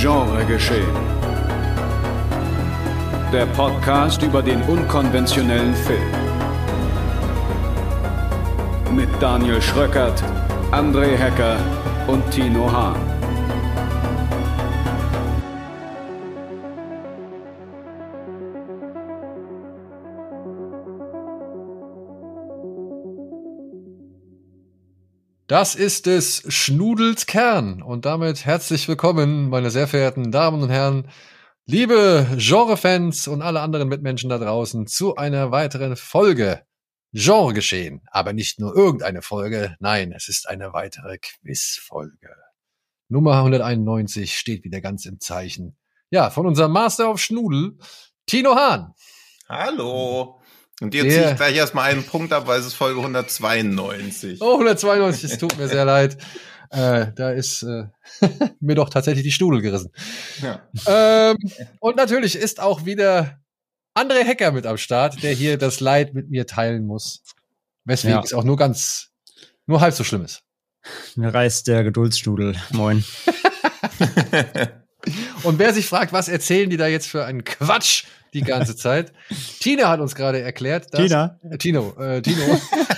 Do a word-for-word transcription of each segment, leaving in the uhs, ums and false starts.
Genregeschehen. Der Podcast über den unkonventionellen Film. Mit Daniel Schröckert, André Hecker und Tino Hahn. Das ist des Schnudels Kern und damit herzlich willkommen, meine sehr verehrten Damen und Herren, liebe Genrefans und alle anderen Mitmenschen da draußen, zu einer weiteren Folge Genregeschehen. Aber nicht nur irgendeine Folge, nein, es ist eine weitere Quizfolge. Nummer hunderteinundneunzig steht wieder ganz im Zeichen. Ja, von unserem Master of Schnudel, Tino Hahn. Hallo. Und dir ziehe ich gleich erstmal einen Punkt ab, weil es ist Folge hundertzweiundneunzig. Oh, hundertzweiundneunzig, es tut mir sehr leid. Äh, da ist äh, mir doch tatsächlich die Studel gerissen. Ja. Ähm, und natürlich ist auch wieder André Hecker mit am Start, der hier das Leid mit mir teilen muss. Weswegen ja. es auch nur ganz, nur halb so schlimm ist. Mir reißt der Geduldsstudel. Moin. Und wer sich fragt, was erzählen die da jetzt für einen Quatsch die ganze Zeit? Tina hat uns gerade erklärt, dass... Tina? Äh, Tino, äh, Tino.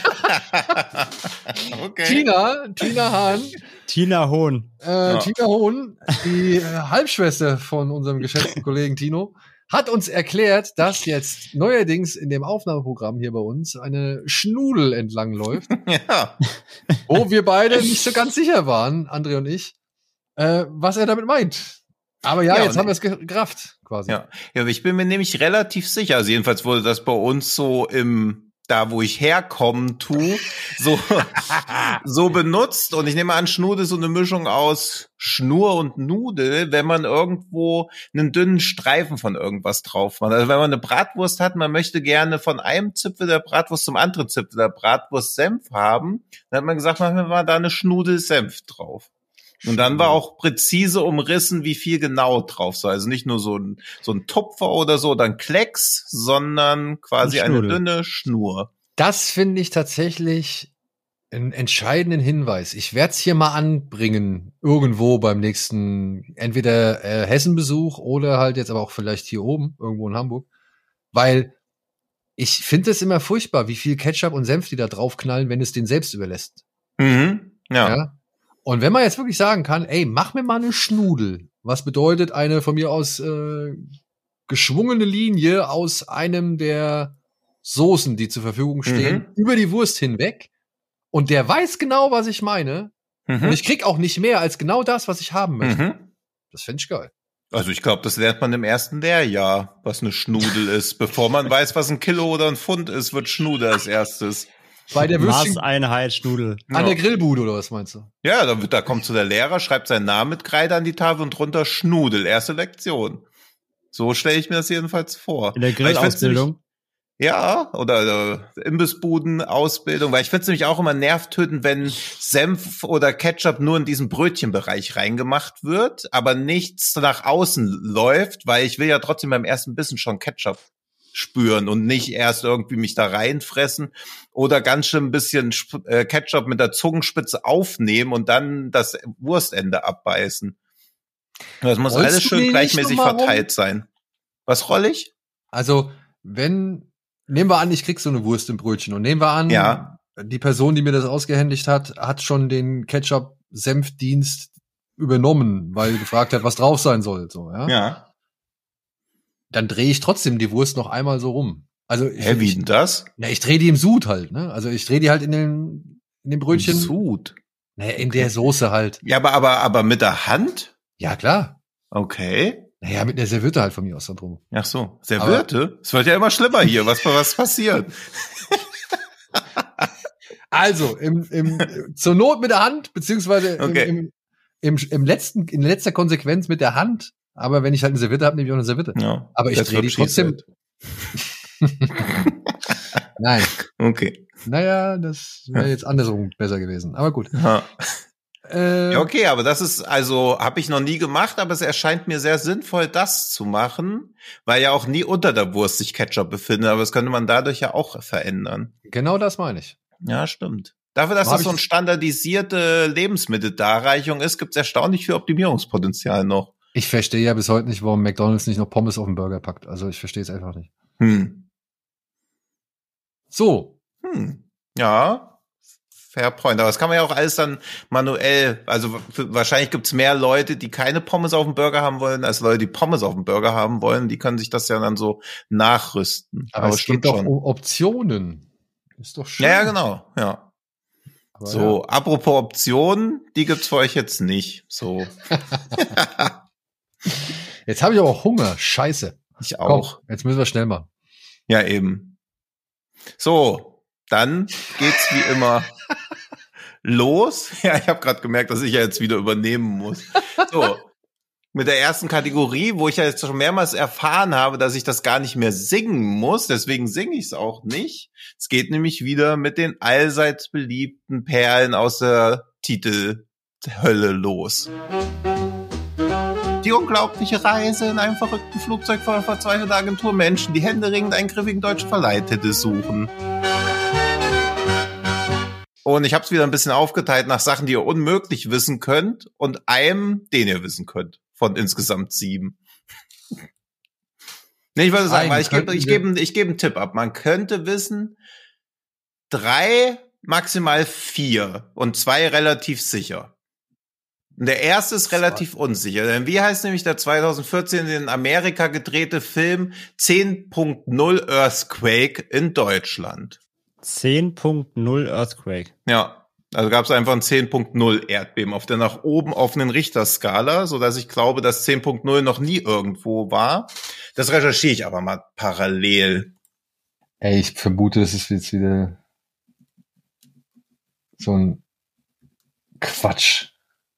Okay. Tina, Tina Hahn. Tina Hohn. Äh, ja. Tina Hohn, die äh, Halbschwester von unserem geschätzten Kollegen Tino, hat uns erklärt, dass jetzt neuerdings in dem Aufnahmeprogramm hier bei uns eine Schnudel entlang läuft. Ja. Wo wir beide nicht so ganz sicher waren, André und ich, äh, was er damit meint. Aber ja, ja jetzt haben wir es gerafft, quasi. Ja. ja, ich bin mir nämlich relativ sicher, also jedenfalls wurde das bei uns so im, da wo ich herkomme, tu, so, so benutzt. Und ich nehme an, Schnudel ist so eine Mischung aus Schnur und Nudel, wenn man irgendwo einen dünnen Streifen von irgendwas drauf macht. Also wenn man eine Bratwurst hat, man möchte gerne von einem Zipfel der Bratwurst zum anderen Zipfel der Bratwurst Senf haben, dann hat man gesagt, machen wir mal da eine Schnudel Senf drauf. Und dann war auch präzise umrissen, wie viel genau drauf soll. Also nicht nur so ein, so ein Tupfer oder so, oder ein Klecks, sondern quasi eine dünne Schnur. Das finde ich tatsächlich einen entscheidenden Hinweis. Ich werde es hier mal anbringen, irgendwo beim nächsten, entweder äh, Hessenbesuch oder halt jetzt aber auch vielleicht hier oben, irgendwo in Hamburg. Weil ich finde es immer furchtbar, wie viel Ketchup und Senf die da draufknallen, wenn es den selbst überlässt. Mhm, ja. ja? Und wenn man jetzt wirklich sagen kann, ey, mach mir mal eine Schnudel, was bedeutet eine von mir aus äh, geschwungene Linie aus einem der Soßen, die zur Verfügung stehen, mhm. über die Wurst hinweg, und der weiß genau, was ich meine, mhm. und ich krieg auch nicht mehr als genau das, was ich haben möchte. Mhm. Das fände ich geil. Also ich glaube, das lernt man im ersten Lehrjahr, was eine Schnudel ist. Bevor man weiß, was ein Kilo oder ein Pfund ist, wird Schnudel als erstes. Bei der Maßeinheit Schnudel. An ja. der Grillbude oder was meinst du? Ja, da, wird, da kommt so der Lehrer, schreibt seinen Namen mit Kreide an die Tafel und drunter Schnudel, erste Lektion. So stelle ich mir das jedenfalls vor. In der Grillausbildung? Ja, oder äh, Imbissbuden-Ausbildung, weil ich finde es nämlich auch immer nervtötend, wenn Senf oder Ketchup nur in diesen Brötchenbereich reingemacht wird, aber nichts nach außen läuft, weil ich will ja trotzdem beim ersten Bissen schon Ketchup spüren und nicht erst irgendwie mich da reinfressen oder ganz schön ein bisschen Ketchup mit der Zungenspitze aufnehmen und dann das Wurstende abbeißen. Das muss Rollst alles schön gleichmäßig verteilt sein. Was roll ich? Also, wenn, nehmen wir an, ich krieg so eine Wurst im Brötchen und nehmen wir an, ja. die Person, die mir das ausgehändigt hat, hat schon den Ketchup-Senfdienst übernommen, weil gefragt hat, was drauf sein soll, so, ja? Ja. Dann drehe ich trotzdem die Wurst noch einmal so rum. Also ich, Hä, wie denn das? Na, ich drehe die im Sud halt, ne? Also ich drehe die halt in den in dem Brötchen. Im Sud? Naja, in okay. der Soße halt. Ja, aber aber aber mit der Hand? Ja, klar. Okay. Naja, mit der Serviette halt von mir aus dann drum. Ach so, Serviette? Es wird ja immer schlimmer hier. Was was passiert? Also im im zur Not mit der Hand, beziehungsweise okay. im, im, im im letzten in letzter Konsequenz mit der Hand. Aber wenn ich halt eine Serviette habe, nehme ich auch eine Serviette. Ja, aber ich drehe die trotzdem. Nein. Okay. Naja, das wäre jetzt andersrum besser gewesen. Aber gut. Ja. Äh, ja, okay, aber das ist, also habe ich noch nie gemacht, aber es erscheint mir sehr sinnvoll, das zu machen, weil ja auch nie unter der Wurst sich Ketchup befindet, aber das könnte man dadurch ja auch verändern. Genau das meine ich. Ja, stimmt. Dafür, dass das so eine standardisierte Lebensmitteldarreichung ist, gibt es erstaunlich viel Optimierungspotenzial noch. Ich verstehe ja bis heute nicht, warum McDonald's nicht noch Pommes auf den Burger packt. Also ich verstehe es einfach nicht. Hm. So. Hm. Ja, fair point. Aber das kann man ja auch alles dann manuell, also für, wahrscheinlich gibt's mehr Leute, die keine Pommes auf dem Burger haben wollen, als Leute, die Pommes auf dem Burger haben wollen. Die können sich das ja dann so nachrüsten. Aber, Aber es geht doch schon um Optionen. Ist doch schön. Ja, ja, genau, ja. Aber so, ja. Apropos Optionen, die gibt's für euch jetzt nicht. So. Jetzt habe ich aber auch Hunger. Scheiße. Ich auch. Komm, jetzt müssen wir schnell machen. Ja, eben. So, dann geht's wie immer los. Ja, ich habe gerade gemerkt, dass ich ja jetzt wieder übernehmen muss. So, mit der ersten Kategorie, wo ich ja jetzt schon mehrmals erfahren habe, dass ich das gar nicht mehr singen muss. Deswegen singe ich es auch nicht. Es geht nämlich wieder mit den allseits beliebten Perlen aus der Titelhölle los. Die unglaubliche Reise in einem verrückten Flugzeug voller verzweifelter Agenturmenschen, die händeringend einen griffigen deutschen Verleihtitel suchen. Und ich habe es wieder ein bisschen aufgeteilt nach Sachen, die ihr unmöglich wissen könnt und einem, den ihr wissen könnt. Von insgesamt sieben. Nee, ich würde sagen, weil ich gebe ich gebe ich gebe einen Tipp ab. Man könnte wissen, drei, maximal vier und zwei relativ sicher. Und der erste ist relativ unsicher. Denn wie heißt nämlich der zwanzig vierzehn in Amerika gedrehte Film zehn Punkt null Earthquake in Deutschland? zehn Punkt null Earthquake. Ja. Also gab es einfach ein zehn Punkt null Erdbeben auf der nach oben offenen Richterskala, so dass ich glaube, dass zehn Punkt null noch nie irgendwo war. Das recherchiere ich aber mal parallel. Ey, ich vermute, das ist jetzt wieder so ein Quatsch.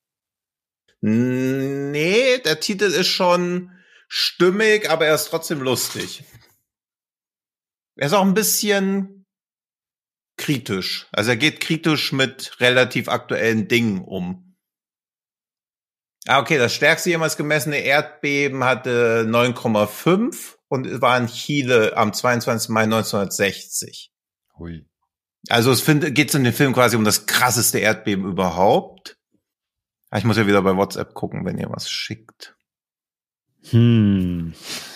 Nee, der Titel ist schon stimmig, aber er ist trotzdem lustig. Er ist auch ein bisschen kritisch. Also er geht kritisch mit relativ aktuellen Dingen um. Ah, okay, das stärkste jemals gemessene Erdbeben hatte neun Komma fünf und war in Chile am zweiundzwanzigsten Mai neunzehnhundertsechzig. Hui. Also es geht in dem Film quasi um das krasseste Erdbeben überhaupt. Ich muss ja wieder bei WhatsApp gucken, wenn ihr was schickt. Hm.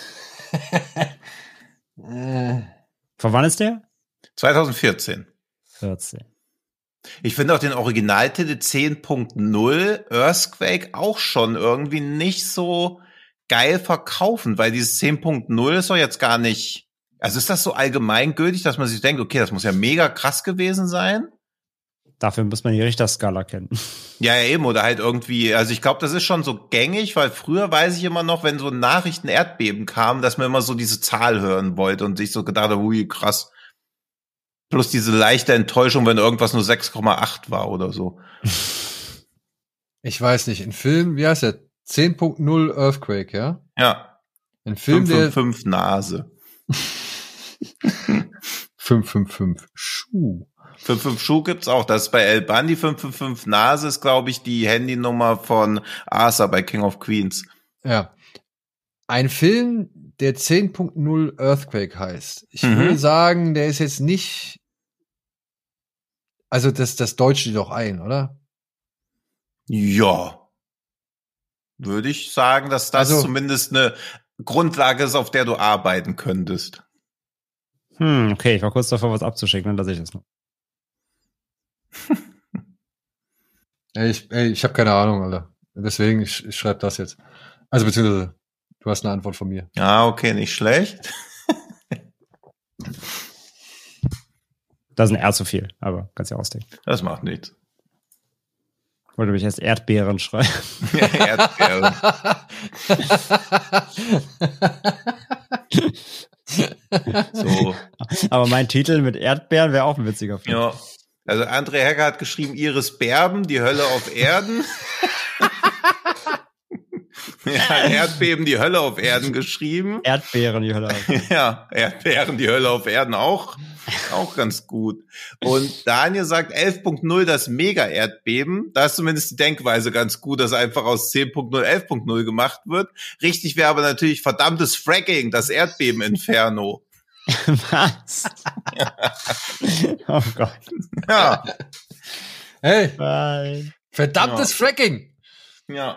Von wann ist der? zwanzig vierzehn. vierzehn. Ich finde auch den Originaltitel zehn Punkt null Earthquake auch schon irgendwie nicht so geil verkaufen, weil dieses zehn Punkt null ist doch jetzt gar nicht, also ist das so allgemeingültig, dass man sich denkt, okay, das muss ja mega krass gewesen sein? Dafür muss man die Richterskala kennen. Ja, ja, eben, oder halt irgendwie, also ich glaube, das ist schon so gängig, weil früher weiß ich immer noch, wenn so Nachrichten Erdbeben kamen, dass man immer so diese Zahl hören wollte und sich so gedacht hat, ui, krass. Plus diese leichte Enttäuschung, wenn irgendwas nur sechs Komma acht war oder so. Ich weiß nicht, ein Film, wie heißt der? zehn Punkt null Earthquake, ja? Ja. Ein Film, fünf der... fünf Nase. fünf fünf fünf Schuh. fünf fünf Schuh gibt's auch. Das ist bei El Bandi. fünf fünf fünf Nase ist, glaube ich, die Handynummer von Arthur bei King of Queens. Ja. Ein Film, der zehn Punkt null Earthquake heißt. Ich Mhm. würde sagen, der ist jetzt nicht... Also das, das deutscht die doch ein, oder? Ja. Würde ich sagen, dass das Also- zumindest eine Grundlage ist, auf der du arbeiten könntest. Hm, okay, ich war kurz davor, was abzuschicken, dann lasse ich das noch. Ey, ich, ey, ich habe keine Ahnung, Alter. Deswegen, ich, ich schreibe das jetzt. Also beziehungsweise, du hast eine Antwort von mir. Ja, okay, nicht schlecht. Das ist ein R zu viel, aber kannst ja ausdenken. Das macht nichts. Wollte mich erst Erdbeeren schreiben. Erdbeeren. So. Aber mein Titel mit Erdbeeren wäre auch ein witziger Film. Ja. Also André Hecker hat geschrieben, Iris Berben, die Hölle auf Erden. Ja, Erdbeben, die Hölle auf Erden geschrieben. Erdbeeren, die Hölle. auf. Ja, Erdbeeren, die Hölle auf Erden auch, auch ganz gut. Und Daniel sagt elf Punkt null, das Mega-Erdbeben. Da ist zumindest die Denkweise ganz gut, dass einfach aus zehn Punkt null elf Punkt null gemacht wird. Richtig wäre aber natürlich verdammtes Fracking, das Erdbeben-Inferno. Was? Oh Gott. Ja, Hey, Nein. verdammtes Fracking! ja.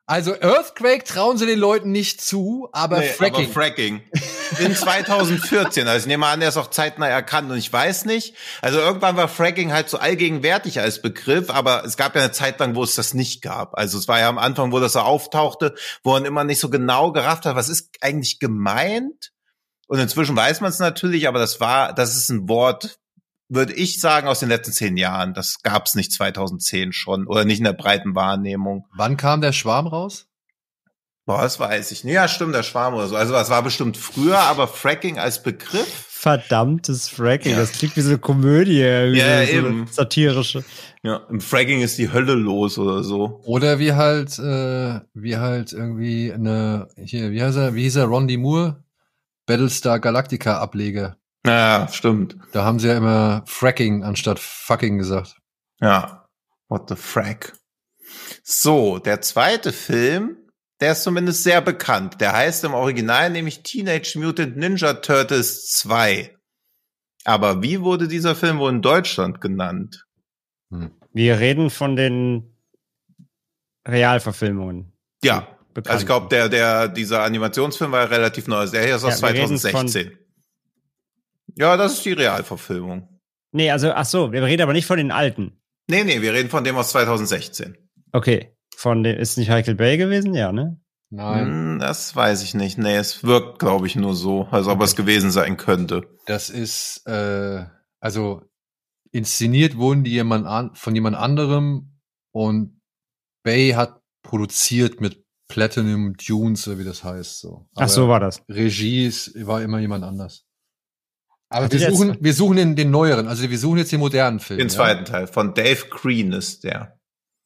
Also Earthquake trauen sie den Leuten nicht zu, aber Nee, Fracking. aber Fracking. In zwanzig vierzehn, also ich nehme an, der ist auch zeitnah erkannt und ich weiß nicht. Also irgendwann war Fracking halt so allgegenwärtig als Begriff, aber es gab ja eine Zeit lang, wo es das nicht gab. Also es war ja am Anfang, wo das so auftauchte, wo man immer nicht so genau gerafft hat, was ist eigentlich gemeint? Und inzwischen weiß man es natürlich, aber das war, das ist ein Wort, würde ich sagen, aus den letzten zehn Jahren. Das gab es nicht zweitausendzehn schon oder nicht in der breiten Wahrnehmung. Wann kam der Schwarm raus? Boah, das weiß ich nicht. Ja, stimmt, der Schwarm oder so. Also das war bestimmt früher, aber Fracking als Begriff? Verdammtes Fracking, Ja. das klingt wie so eine Komödie, wie Ja, so eben. eine satirische. Ja, im Fracking ist die Hölle los oder so. Oder wie halt, äh, wie halt irgendwie eine, hier, wie heißt er, wie hieß er, Ron D. Moore? Battlestar Galactica Ableger. Ja, stimmt. Da haben sie ja immer Fracking anstatt Fucking gesagt. Ja. What the frack? So, der zweite Film, der ist zumindest sehr bekannt. Der heißt im Original nämlich Teenage Mutant Ninja Turtles zwei. Aber wie wurde dieser Film wohl in Deutschland genannt? Hm. Wir reden von den Realverfilmungen. Ja, Bekannt. also ich glaube, der, der, dieser Animationsfilm war ja relativ neu. Der hier ist aus Ja, wir reden zwanzig sechzehn. Ja, das ist die Realverfilmung. Nee, also, ach so, wir reden aber nicht von den alten. Nee, nee, wir reden von dem aus zwanzig sechzehn. Okay. Von dem, ist nicht Michael Bay gewesen? Ja, ne? Nein, Hm, das weiß ich nicht. Nee, es wirkt, glaube ich, nur so, als ob Okay. es gewesen sein könnte. das ist, äh, also inszeniert wurden die jemand an, von jemand anderem und Bay hat produziert mit Platinum Dunes, oder wie das heißt. So. Ach so, war das. Regie ist, war immer jemand anders. Aber Hat wir die jetzt- suchen, wir suchen den, den neueren, also wir suchen jetzt den modernen Film. Den ja? zweiten Teil. Von Dave Green ist der.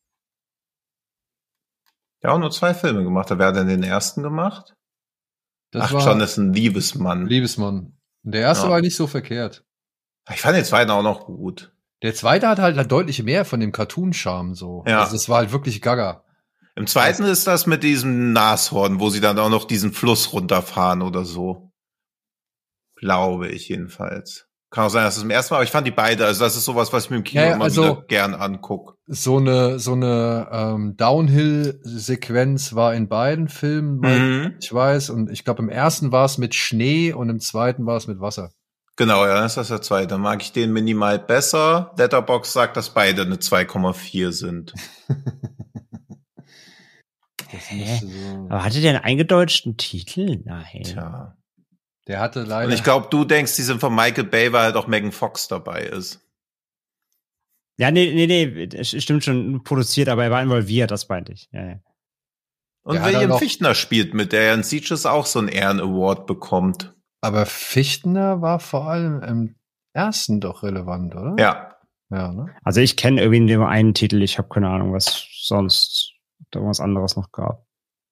Der hat auch nur zwei Filme gemacht. Wer hat denn den ersten gemacht? Das Ach, war Jonathan Liebesmann. Liebesmann. Der erste Ja. war nicht so verkehrt. Ich fand den zweiten auch noch gut. Der zweite hat halt, halt deutlich mehr von dem Cartoon-Charme so. Ja. Also das war halt wirklich gaga. Im zweiten ist das mit diesem Nashorn, wo sie dann auch noch diesen Fluss runterfahren oder so. Glaube ich jedenfalls. Kann auch sein, dass es im ersten Mal, aber ich fand die beide, also das ist sowas, was ich mir im Kino Ja, ja, immer also- wieder gern angucke. So eine, so eine ähm, Downhill-Sequenz war in beiden Filmen, Mhm. ich weiß. Und ich glaube, im ersten war es mit Schnee und im zweiten war es mit Wasser. Genau, ja, das ist der zweite. Dann mag ich den minimal besser. Letterboxd sagt, dass beide eine zwei Komma vier sind. Das Hä? müsste so. Aber hatte der einen eingedeutschten Titel? Nein. Tja. Der hatte leider. Und ich glaube, du denkst, die sind von Michael Bay, weil halt auch Megan Fox dabei ist. Ja, nee, nee, nee, es stimmt schon, produziert, aber er war involviert, das meinte ich. Ja, ja. Und Der hat William auch noch- Fichtner spielt mit, der ja in Sieges auch so einen Ehren-Award bekommt. aber Fichtner war vor allem im ersten doch relevant, oder? Ja. Ja, ne? Also ich kenne irgendwie nur einen Titel, ich habe keine Ahnung, was sonst da irgendwas anderes noch gab.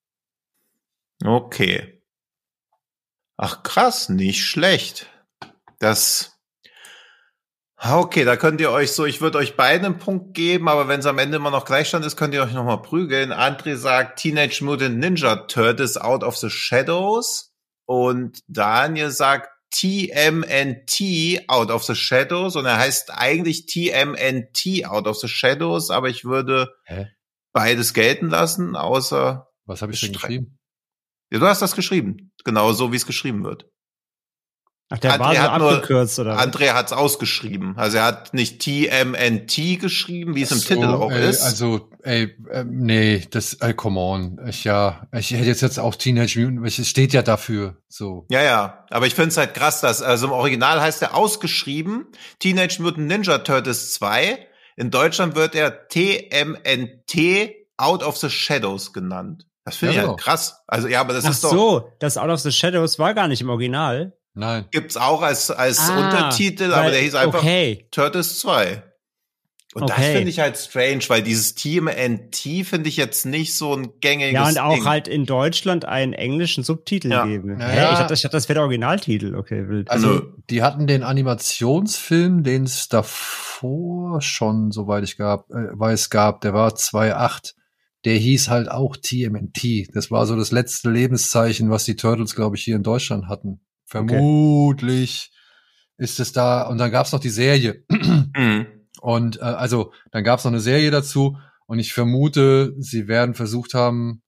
Okay. Ach krass, nicht schlecht. Das. Ah, okay, da könnt ihr euch so, ich würde euch beiden einen Punkt geben, aber wenn es am Ende immer noch Gleichstand ist, könnt ihr euch nochmal prügeln. André sagt Teenage Mutant Ninja Turtles Out of the Shadows und Daniel sagt T M N T Out of the Shadows und er heißt eigentlich T M N T Out of the Shadows, aber ich würde Hä? beides gelten lassen, außer Was habe ich denn Stre- geschrieben? ja, du hast das geschrieben. Genau so, wie es geschrieben wird. Ach, der André war so hat nur- abgekürzt, oder? was? André hat's ausgeschrieben. Also er hat nicht T M N T geschrieben, wie es im So, Titel auch ey, ist. Also, ey, äh, nee, das, ey, come on. Ich, ja, ich hätte jetzt jetzt auch Teenage Mutant, es steht ja dafür, so. ja, ja. Aber ich finde es halt krass, dass, also im Original heißt er ausgeschrieben Teenage Mutant Ninja Turtles zwei. In Deutschland wird er T M N T Out of the Shadows genannt. Das finde Ja, ich so. halt krass. Also ja, aber das Ach ist doch, so, das Out of the Shadows war gar nicht im Original. Nein. gibt's auch als, als Ah, Untertitel, weil- aber der hieß einfach Okay. Turtles zwei. Und das Okay. finde ich halt strange, weil dieses T M N T finde ich jetzt nicht so ein gängiges Ja, und auch Ding. halt in Deutschland einen englischen Subtitel Ja. geben. Ja, Hä? ja. Ich dachte, ich dachte, das wäre der Originaltitel. Okay, wild. Also, Nö. die hatten den Animationsfilm, den es davor schon, soweit ich gab, äh, weiß, gab, der war zwei Komma acht. Der hieß halt auch T M N T. Das war so das letzte Lebenszeichen, was die Turtles, glaube ich, hier in Deutschland hatten. Vermutlich ist es da. Und dann gab's noch die Serie. Mhm. Und äh, also dann gab's noch eine Serie dazu. Und ich vermute, sie werden versucht haben,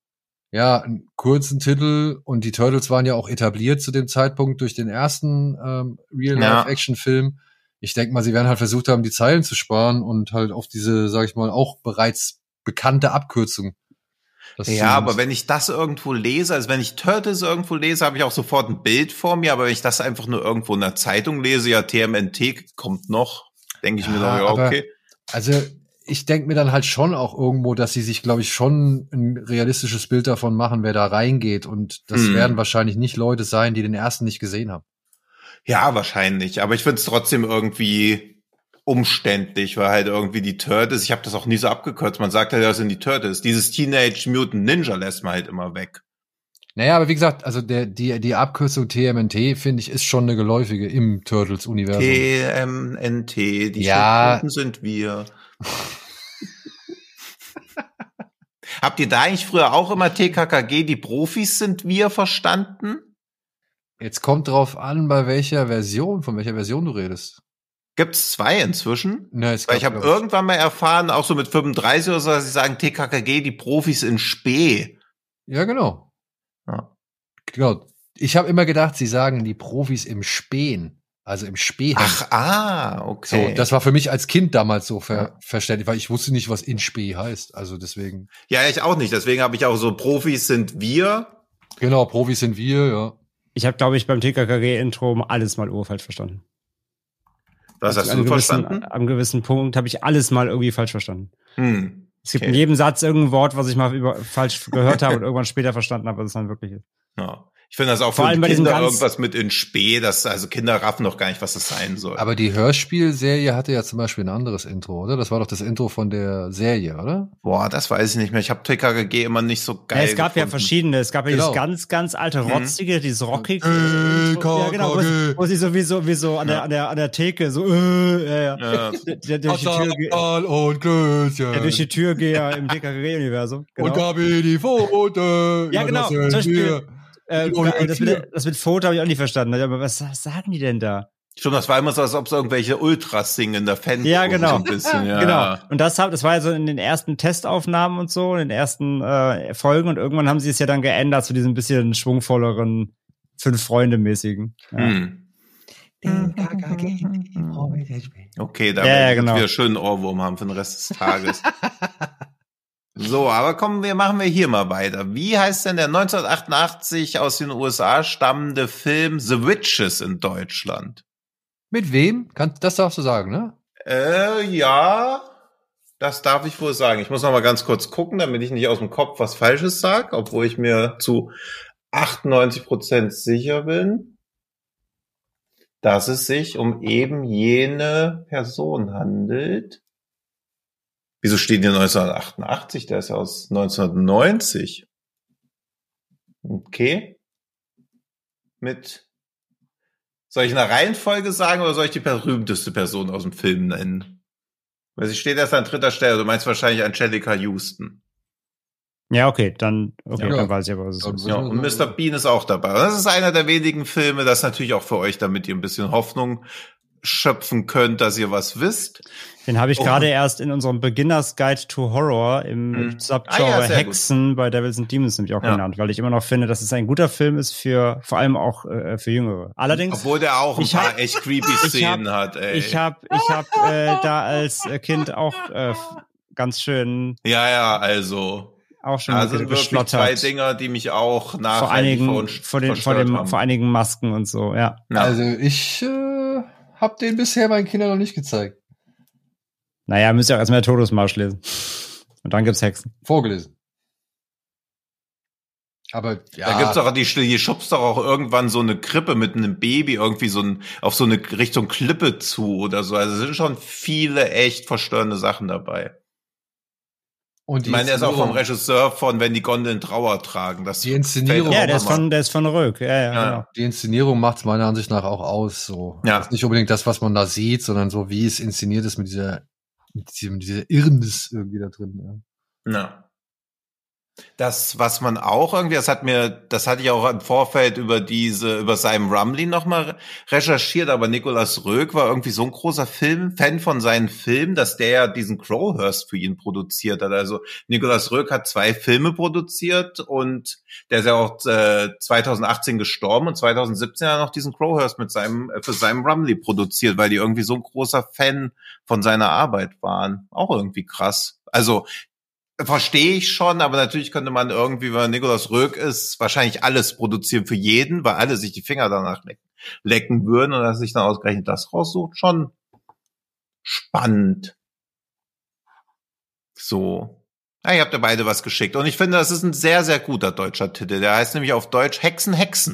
ja, einen kurzen Titel und die Turtles waren ja auch etabliert zu dem Zeitpunkt durch den ersten ähm, Real-Life-Action-Film. Ich denke mal, sie werden halt versucht haben, die Zeilen zu sparen und halt auf diese, sag ich mal, auch bereits bekannte Abkürzung. Ja, aber wenn ich das irgendwo lese, also wenn ich Turtles irgendwo lese, habe ich auch sofort ein Bild vor mir, aber wenn ich das einfach nur irgendwo in der Zeitung lese, ja, T M N T kommt noch, denke ich ja, mir doch, ja, okay. Also ich denke mir dann halt schon auch irgendwo, dass sie sich, glaube ich, schon ein realistisches Bild davon machen, wer da reingeht. Und das hm. werden wahrscheinlich nicht Leute sein, die den ersten nicht gesehen haben. Ja, wahrscheinlich. Aber ich finde es trotzdem irgendwie umständlich, weil halt irgendwie die Turtles, ich habe das auch nie so abgekürzt, man sagt halt, das sind die Turtles. Dieses Teenage Mutant Ninja lässt man halt immer weg. Naja, aber wie gesagt, also der, die, die Abkürzung T M N T, finde ich, ist schon eine geläufige im Turtles-Universum. T M N T, die ja. Schildkröten sind wir. Habt ihr da eigentlich früher auch immer T K K G, die Profis sind wir, verstanden? Jetzt kommt drauf an, bei welcher Version, von welcher Version du redest. Gibt's zwei inzwischen? Na, es Weil ich habe irgendwann mal erfahren, auch so mit fünfunddreißig oder so, dass sie sagen, T K K G, die Profis in Spee. Ja, genau. Ja. Genau. Ich habe immer gedacht, sie sagen die Profis im Spähen, also im Spähen. Ach, ah, okay. So, das war für mich als Kind damals so ver- ja. verständlich, weil ich wusste nicht, was in Spee heißt. Also deswegen. Ja, ich auch nicht. Deswegen habe ich auch so Profis sind wir. Genau, Profis sind wir, ja. Ich habe, glaube ich, beim T K K G-Intro alles mal urfalsch verstanden. Was hast also du gewissen, verstanden? Am gewissen Punkt habe ich alles mal irgendwie falsch verstanden. Hm. Es gibt Okay. in jedem Satz irgendein Wort, was ich mal über, falsch gehört habe und irgendwann später verstanden habe, was es dann wirklich ist. Ja. Ich finde das auch Vor für allem bei diesem Kinder ganz- irgendwas mit in Spee, das, also Kinder raffen noch gar nicht, was das sein soll. Aber die Hörspielserie hatte ja zum Beispiel ein anderes Intro, oder? Das war doch das Intro von der Serie, oder? Boah, das weiß ich nicht mehr. Ich habe T K K G immer nicht so geil Ja, es gab gefunden. ja verschiedene. Es gab ja Genau. dieses ganz, ganz alte, rotzige, dieses rockig. Äh, ja, genau, wo, sie- wo sie sowieso wie so an der, Ja. an der, an der Theke so, äh, ja, ja. Ja. Der, der, durch die Tür, ge- Pascal und Klößchen. der durch die Türgeher im T K K G-Universum. Und Genau. Gabi die Pfote. Ja, genau. Zum überlassen Beispiel, wir. äh, Und das, mit, das mit Foto habe ich auch nicht verstanden. Aber was, was sagen die denn da? Stimmt, das war immer so, als ob es irgendwelche Ultras singen, der Fan. Ja, genau. So ein bisschen, ja. Genau. Und das, hab, das war ja so in den ersten Testaufnahmen und so, in den ersten äh, Folgen. Und irgendwann haben sie es ja dann geändert zu diesem bisschen schwungvolleren, Fünf-Freunde-mäßigen. Ja. Hm. Okay, da Ja, ja, werden wir genau. wieder schönen Ohrwurm haben für den Rest des Tages. So, aber kommen wir, machen wir hier mal weiter. Wie heißt denn der neunzehnhundertachtundachtzig aus den U S A stammende Film The Witches in Deutschland? Mit wem? Kann, das darfst du sagen, ne? Äh, ja, das darf ich wohl sagen. Ich muss noch mal ganz kurz gucken, damit ich nicht aus dem Kopf was Falsches sage, obwohl ich mir zu achtundneunzig Prozent sicher bin, dass es sich um eben jene Person handelt. Wieso steht hier neunzehnhundertachtundachtzig? Der ist ja aus neunzehnhundertneunzig. Okay. Mit, soll ich eine Reihenfolge sagen oder soll ich die berühmteste Person aus dem Film nennen? Weil sie steht erst an dritter Stelle. Du meinst wahrscheinlich Angelica Houston. Ja, okay, dann, okay, Ja. dann weiß ich aber, was es Dann ist. Ja, und Mister Bean ist auch dabei. Und das ist einer der wenigen Filme, das natürlich auch für euch, damit ihr ein bisschen Hoffnung schöpfen könnt, dass ihr was wisst. Den habe ich Oh. gerade erst in unserem Beginner's Guide to Horror im Hm. Subgenre Ah ja, sehr Hexen bei Devils and Demons nämlich auch Ja. genannt, weil ich immer noch finde, dass es ein guter Film ist für, vor allem auch äh, für Jüngere. Allerdings, Obwohl der auch ein Ich paar hab- echt creepy Szenen hat, ey. ich habe ich hab, äh, da als äh, Kind auch äh, ganz schön, ja, ja, also. auch schon Da sind wirklich zwei geschlottert. Dinger, die mich auch Vor nachhaltig einigen, ver- vor, den, vor, verstört dem, haben. vor einigen Masken und so, ja. Ja. Also ich äh, hab den bisher meinen Kindern noch nicht gezeigt. Naja, müsst ihr auch erstmal der Todesmarsch lesen. Und dann gibt's Hexen. Vorgelesen. Aber ja, Da gibt's doch, die, die schubst doch auch irgendwann so eine Krippe mit einem Baby irgendwie so ein, auf so eine Richtung Klippe zu oder so. Also es sind schon viele echt verstörende Sachen dabei. und Ich meine, der ist auch vom Inszenierung- Regisseur von Wenn die Gondeln Trauer tragen. Das Die Inszenierung- fällt Ja, auch der ist immer. von, der ist von Röck. Ja, ja, Ja. genau. Die Inszenierung macht's meiner Ansicht nach auch aus. So. Ja. Das ist nicht unbedingt das, was man da sieht, sondern so, wie es inszeniert ist mit dieser, mit diesem, dieser Irrnis irgendwie da drin. Ja. Ja. Das, was man auch irgendwie, das hat mir, das hatte ich auch im Vorfeld über diese, über Simon Rumley nochmal recherchiert, aber Nicolas Roeg war irgendwie so ein großer Film, Fan von seinen Filmen, dass der ja diesen Crowhurst für ihn produziert hat. Also Nicolas Roeg hat zwei Filme produziert und der ist ja auch äh, zweitausendachtzehn gestorben und zweitausendsiebzehn hat er noch diesen Crowhurst mit seinem, äh, für Simon Rumley produziert, weil die irgendwie so ein großer Fan von seiner Arbeit waren. Auch irgendwie krass. Also, verstehe ich schon, aber natürlich könnte man irgendwie, wenn man Nicolas Roeg ist, wahrscheinlich alles produzieren für jeden, weil alle sich die Finger danach lecken, lecken würden und dass sich dann ausgerechnet das raussucht, schon spannend. So. Ja, ihr habt ja beide was geschickt. Und ich finde, das ist ein sehr, sehr guter deutscher Titel. Der heißt nämlich auf Deutsch Hexen, Hexen.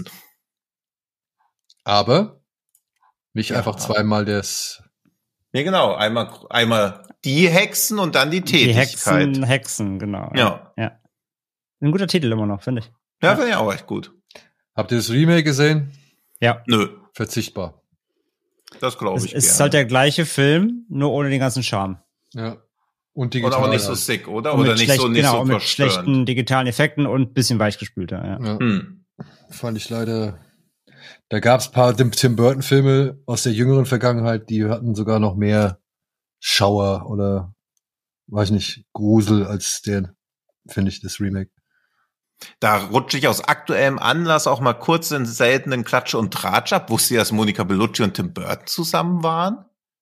Aber nicht Ja. einfach zweimal das. Ja, genau. Einmal, einmal die Hexen und dann die Die Tätigkeit. Hexen, Hexen, genau. Ja. ja. Ein guter Titel immer noch, finde ich. Ja, finde ich auch echt gut. Habt ihr das Remake gesehen? Ja. Nö, Verzichtbar. das glaube Es, ich es gerne. ist halt der gleiche Film, nur ohne den ganzen Charme. Ja. Und Und digital. aber nicht so halt. sick, oder? Und Oder mit nicht schlecht- so, nicht genau, so und mit verstörend. schlechten digitalen Effekten und ein bisschen weichgespülter, ja. Ja. Hm. Fand ich leider. Da gab es paar Tim Tim Burton Filme aus der jüngeren Vergangenheit, die hatten sogar noch mehr Schauer oder weiß nicht, Grusel als der, finde ich, das Remake. Da rutsche ich aus aktuellem Anlass auch mal kurz in seltenen Klatsch und Tratsch ab. Wusst ihr, dass Monica Bellucci und Tim Burton zusammen waren?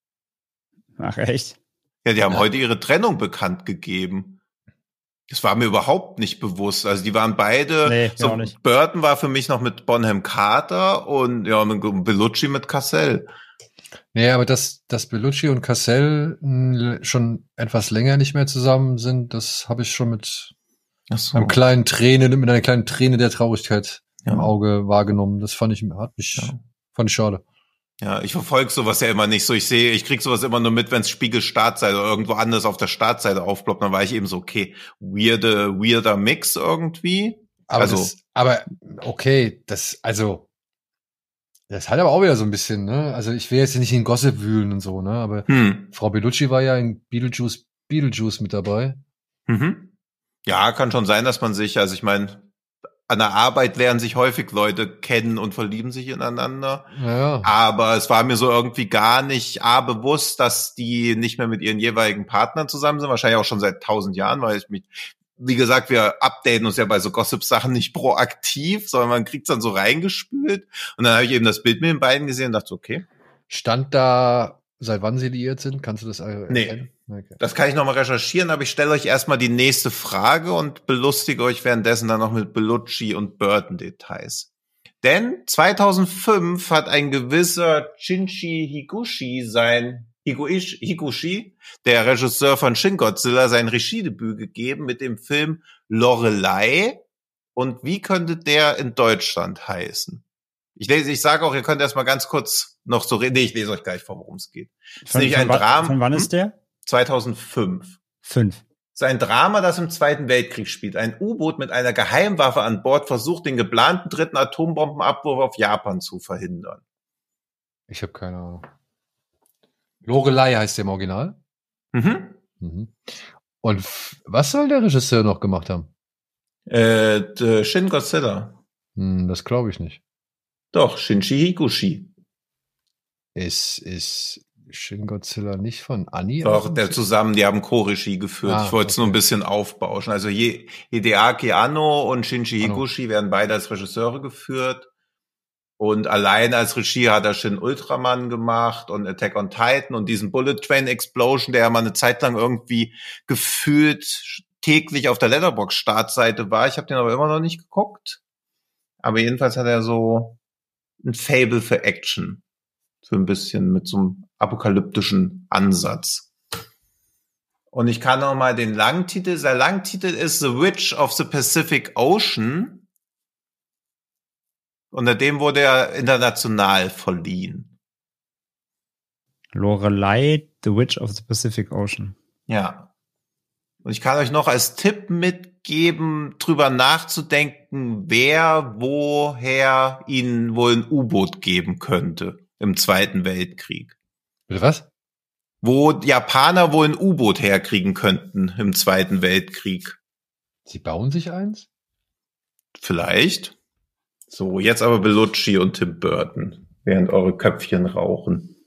Ach, echt? Ja, die haben Ja. heute ihre Trennung bekannt gegeben. Das war mir überhaupt nicht bewusst. Also die waren beide, Nee, so auch nicht. Burton war für mich noch mit Bonham Carter und ja, mit Bellucci mit Cassell. Nee, aber dass, dass Bellucci und Cassell mh, schon etwas länger nicht mehr zusammen sind, das habe ich schon mit Ach so. einem kleinen Träne, mit einer kleinen Träne der Traurigkeit Ja. im Auge wahrgenommen. Das fand ich, hat mich, Ja. fand ich schade. Ja, ich verfolge sowas ja immer nicht so. Ich sehe, ich krieg sowas immer nur mit, wenn es Spiegel Startseite oder irgendwo anders auf der Startseite aufploppt. Dann war ich eben so, okay, weirde, weirder Mix irgendwie. Aber Also- das, aber okay, das, also, das hat aber auch wieder so ein bisschen, ne? Also ich will jetzt nicht in Gossip wühlen und so, ne? Aber Hm. Frau Bellucci war ja in Beetlejuice, Beetlejuice mit dabei. Mhm. Ja, kann schon sein, dass man sich, also ich meine, an der Arbeit lernen sich häufig Leute kennen und verlieben sich ineinander. Ja, Aber es war mir so irgendwie gar nicht A, bewusst, dass die nicht mehr mit ihren jeweiligen Partnern zusammen sind. Wahrscheinlich auch schon seit tausend Jahren, weil ich mich, wie gesagt, wir updaten uns ja bei so Gossip-Sachen nicht proaktiv, sondern man kriegt's dann so reingespült. Und dann habe ich eben das Bild mit den beiden gesehen und dachte, okay, stand da, seit wann sie liiert sind? Kannst du das erkennen? Nee. Okay. das kann ich nochmal recherchieren, aber ich stelle euch erstmal die nächste Frage und belustige euch währenddessen dann noch mit Bellucci und Burton-Details. Denn zweitausendfünf hat ein gewisser Shinji Higuchi sein, Higuish, Higuchi, der Regisseur von Shin Godzilla, sein Regiedebüt gegeben mit dem Film Lorelei. Und wie könnte der in Deutschland heißen? Ich lese, ich sage auch, ihr könnt erstmal ganz kurz noch so reden. Nee, ich lese euch gleich vor, worum es geht. Das ist Von, nämlich von, ein wa- Drama. von wann Hm? ist der? zweitausendfünf. Fünf. Es ist ein Drama, das im Zweiten Weltkrieg spielt. Ein U-Boot mit einer Geheimwaffe an Bord versucht, den geplanten dritten Atombombenabwurf auf Japan zu verhindern. Ich habe keine Ahnung. Lorelei heißt der im Original. Mhm. Mhm. Und f- was soll der Regisseur noch gemacht haben? Äh, d- Shin Godzilla. Hm, das glaube ich nicht. Doch, Shinji Higuchi. Ist, ist Shin Godzilla nicht von Annie? Doch, aus? der zusammen, die haben Co-Regie geführt. Ah, ich wollte es nur ein okay. bisschen aufbauschen. Also Hi- Hideaki Anno und Shinji Anno. Higuchi werden beide als Regisseure geführt. Und allein als Regie hat er Shin Ultraman gemacht und Attack on Titan und diesen Bullet Train Explosion, der ja mal eine Zeit lang irgendwie gefühlt täglich auf der Letterboxd-Startseite war. Ich habe den aber immer noch nicht geguckt. Aber jedenfalls hat er so ein Fable für Action. Für ein bisschen mit so einem apokalyptischen Ansatz. Und ich kann noch mal den Langtitel. Der Langtitel ist The Witch of the Pacific Ocean. Unter dem wurde er international verliehen. Lorelei, The Witch of the Pacific Ocean. Ja. Und ich kann euch noch als Tipp mitgeben, drüber nachzudenken, wer woher ihnen wohl ein U-Boot geben könnte im Zweiten Weltkrieg. Bitte was? Wo Japaner wohl ein U-Boot herkriegen könnten im Zweiten Weltkrieg. Sie bauen sich eins? Vielleicht. So, jetzt aber Bellucci und Tim Burton, während eure Köpfchen rauchen.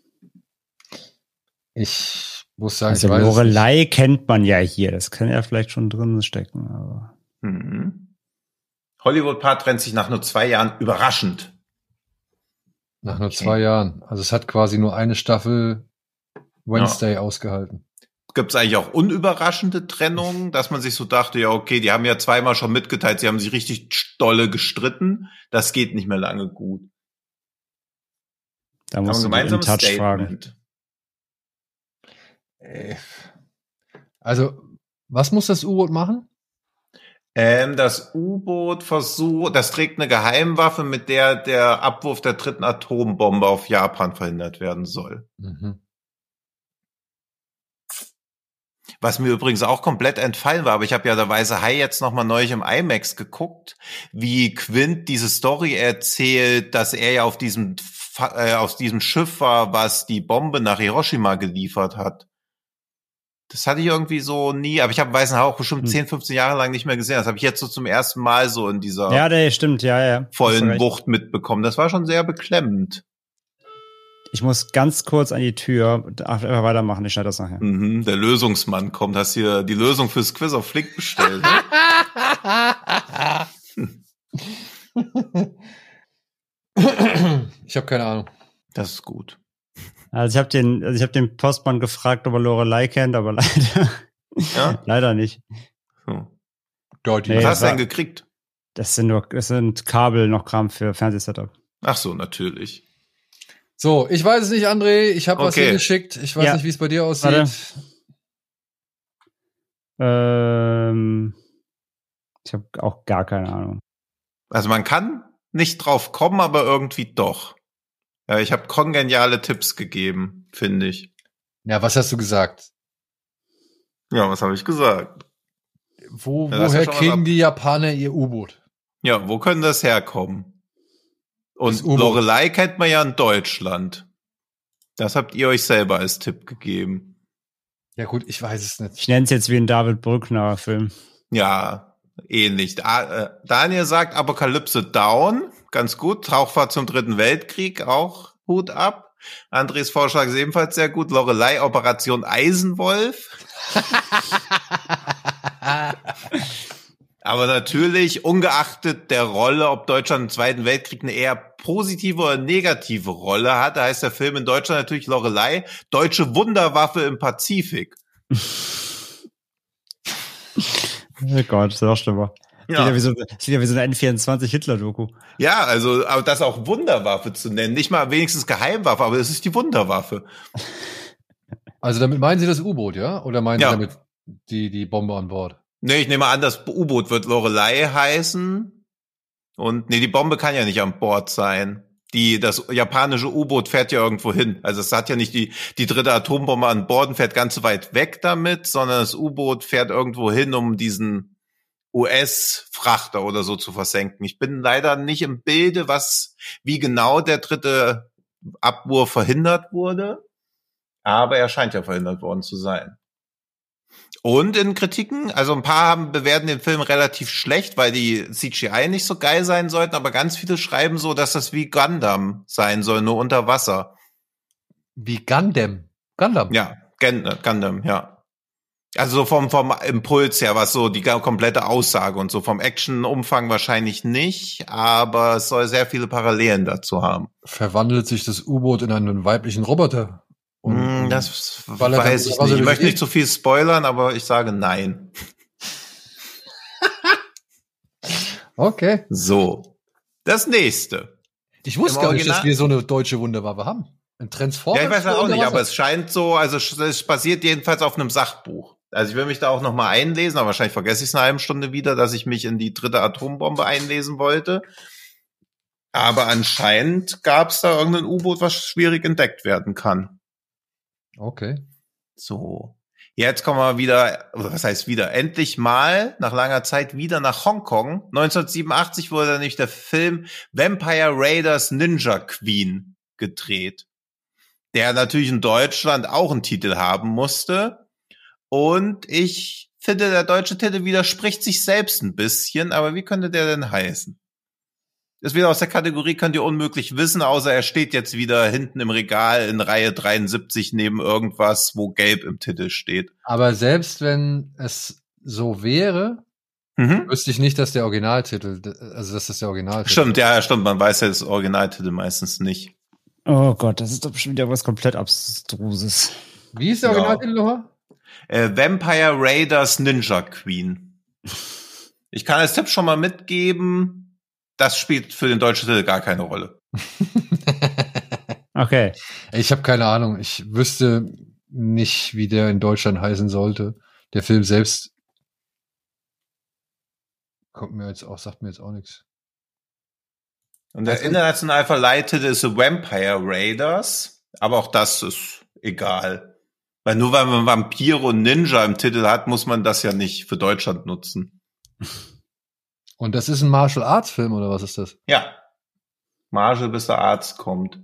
Ich muss sagen, Also ich weiß es Lorelei kennt man ja hier. Das kann ja vielleicht schon drin stecken. Aber Mhm. Hollywood-Paar trennt sich nach nur zwei Jahren überraschend. Nach nur Okay. zwei Jahren. Also es hat quasi nur eine Staffel Wednesday ausgehalten. Gibt es eigentlich auch unüberraschende Trennungen, dass man sich so dachte, ja okay, die haben ja zweimal schon mitgeteilt, sie haben sich richtig dolle gestritten. Das geht nicht mehr lange gut. da musst du die in Touch fragen. Äh, Also, was muss das U-Boot machen? Ähm, das U-Boot versucht, das trägt eine Geheimwaffe, mit der der Abwurf der dritten Atombombe auf Japan verhindert werden soll. Mhm. Was mir übrigens auch komplett entfallen war, aber ich habe ja der Weiße Hai jetzt nochmal neulich im IMAX geguckt, wie Quint diese Story erzählt, dass er ja auf diesem, äh, auf diesem Schiff war, was die Bombe nach Hiroshima geliefert hat. Das hatte ich irgendwie so nie, aber ich habe Weißen Hai auch bestimmt Hm. zehn, fünfzehn Jahre lang nicht mehr gesehen. Das habe ich jetzt so zum ersten Mal so in dieser Ja, der stimmt, ja, ja. Hast du vollen recht. Wucht mitbekommen. Das war schon sehr beklemmend. Ich muss ganz kurz an die Tür. Ach, einfach weitermachen, ich schneide das nachher. Mhm, der Lösungsmann kommt. Hast hier die Lösung fürs Quiz auf Flick bestellt. Ne? Ich habe keine Ahnung. Das ist gut. Also ich habe den, also ich habe den Postmann gefragt, ob er Lorelei kennt, aber leider, Ja? leider nicht. Hm. Dort Nee, Was das hast du war- denn gekriegt? Das sind nur, das sind Kabel noch Kram für Fernsehsetup. Ach so, natürlich. So, ich weiß es nicht, André. Ich habe was Okay. hier geschickt. Ich weiß Ja. nicht, wie es bei dir aussieht. Warte. Ähm, ich habe auch gar keine Ahnung. Also man kann nicht drauf kommen, aber irgendwie doch. Ja, ich habe kongeniale Tipps gegeben, finde ich. Ja, was hast du gesagt? Ja, was habe ich gesagt? Wo, Ja, das ist woher ja schon was kriegen ab- die Japaner ihr U-Boot? Ja, wo können das herkommen? Und Das U-Boot. Lorelei kennt man ja in Deutschland. Das habt ihr euch selber als Tipp gegeben. Ja gut, ich weiß es nicht. Ich nenne es jetzt wie ein David Brückner Film. Ja, ähnlich. Da, äh, Daniel sagt Apokalypse Down. Ganz gut. Tauchfahrt zum Dritten Weltkrieg, auch Hut ab. Andres Vorschlag ist ebenfalls sehr gut. Lorelei Operation Eisenwolf. Aber natürlich, ungeachtet der Rolle, ob Deutschland im Zweiten Weltkrieg eine eher positive oder negative Rolle hat, da heißt der Film in Deutschland natürlich Lorelei, deutsche Wunderwaffe im Pazifik. Oh Gott, das ist auch schlimmer. Ja. Wieder wie so, das ist wieder wie so eine N vierundzwanzig Hitler-Doku. Ja, also aber das auch Wunderwaffe zu nennen, nicht mal wenigstens Geheimwaffe, aber es ist die Wunderwaffe. Also damit meinen Sie das U-Boot, ja? Oder meinen Ja. Sie damit die, die Bombe an Bord? Nee, ich nehme an, das U-Boot wird Lorelei heißen. Und nee, die Bombe kann ja nicht an Bord sein. Die, das japanische U-Boot fährt ja irgendwo hin. Also es hat ja nicht die, die dritte Atombombe an Bord und fährt ganz so weit weg damit, sondern das U-Boot fährt irgendwo hin, um diesen U S-Frachter oder so zu versenken. Ich bin leider nicht im Bilde, was, wie genau der dritte Abwurf verhindert wurde. Aber er scheint ja verhindert worden zu sein. Und in Kritiken, also ein paar haben bewerten den Film relativ schlecht, weil die C G I nicht so geil sein sollten, aber ganz viele schreiben so, dass das wie Gundam sein soll, nur unter Wasser. Wie Gundam. Gundam. Ja, Gen- Gundam, ja. Also so vom, vom Impuls her, was so die komplette Aussage und so vom Actionumfang wahrscheinlich nicht, aber es soll sehr viele Parallelen dazu haben. Verwandelt sich das U-Boot in einen weiblichen Roboter? Und, Hm, das weil er weiß dann- ich also nicht. Ich das möchte nicht geht- zu viel spoilern, aber ich sage nein. Okay. So. Das nächste. Ich wusste Im gar nicht, dass Original- wir so eine deutsche Wunderwaffe haben. Ein Transformer? Ja, ich weiß ja auch oder nicht, was? aber es scheint so, also es basiert jedenfalls auf einem Sachbuch. Also ich will mich da auch noch mal einlesen, aber wahrscheinlich vergesse ich es eine halbe Stunde wieder, dass ich mich in die dritte Atombombe einlesen wollte. Aber anscheinend gab es da irgendein U-Boot, was schwierig entdeckt werden kann. Okay. So. Jetzt kommen wir wieder, oder was heißt wieder, endlich mal, nach langer Zeit wieder nach Hongkong. neunzehnhundertsiebenundachtzig wurde nämlich der Film Vampire Raiders Ninja Queen gedreht, der natürlich in Deutschland auch einen Titel haben musste. Und ich finde, der deutsche Titel widerspricht sich selbst ein bisschen, aber wie könnte der denn heißen? Das wieder aus der Kategorie könnt ihr unmöglich wissen, außer er steht jetzt wieder hinten im Regal in Reihe dreiundsiebzig neben irgendwas, wo gelb im Titel steht. Aber selbst wenn es so wäre, Mhm. wüsste ich nicht, dass der Originaltitel, also dass das der Originaltitel Stimmt, ja, stimmt, man weiß ja das Originaltitel meistens nicht. Oh Gott, das ist doch schon wieder was komplett Abstruses. Wie ist der Ja. Originaltitel nochmal? Äh, Vampire Raiders Ninja Queen. Ich kann als Tipp schon mal mitgeben, das spielt für den deutschen Titel gar keine Rolle. Okay. Ich habe keine Ahnung. Ich wüsste nicht, wie der in Deutschland heißen sollte. Der Film selbst kommt mir jetzt auch, sagt mir jetzt auch nichts. Und der Also- international verleitete ist The Vampire Raiders, aber auch das ist egal. Weil nur weil man Vampire und Ninja im Titel hat, muss man das ja nicht für Deutschland nutzen. Und das ist ein Martial Arts Film oder was ist das? Ja. Marge, bis der Arzt kommt.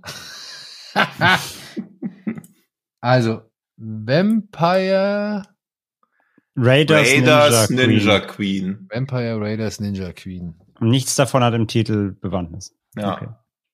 Also Vampire Raiders, Raiders Ninja, Ninja Queen. Queen. Vampire Raiders Ninja Queen. Nichts davon hat im Titel Bewandtnis. Ja. Okay.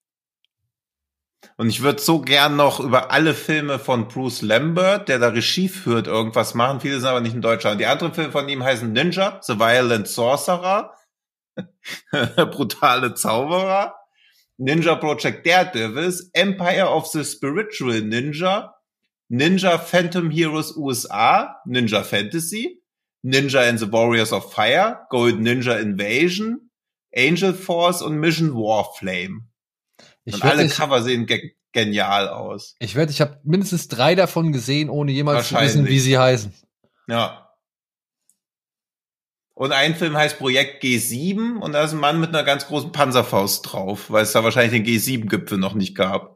Und ich würde so gern noch über alle Filme von Bruce Lambert, der da Regie führt, irgendwas machen. Viele sind aber nicht in Deutschland. Die anderen Filme von ihm heißen Ninja, The Violent Sorcerer, Brutale Zauberer, Ninja Project Daredevils, Empire of the Spiritual Ninja, Ninja Phantom Heroes U S A, Ninja Fantasy, Ninja and the Warriors of Fire, Golden Ninja Invasion, Angel Force und Mission Warflame. Ich Und alle wette, ich, Cover sehen ge genial aus. ich wette, ich habe mindestens drei davon gesehen, ohne jemals zu wissen, Wahrscheinlich. wie sie heißen. Ja. Und ein Film heißt Projekt G sieben und da ist ein Mann mit einer ganz großen Panzerfaust drauf, weil es da wahrscheinlich den G sieben Gipfel noch nicht gab.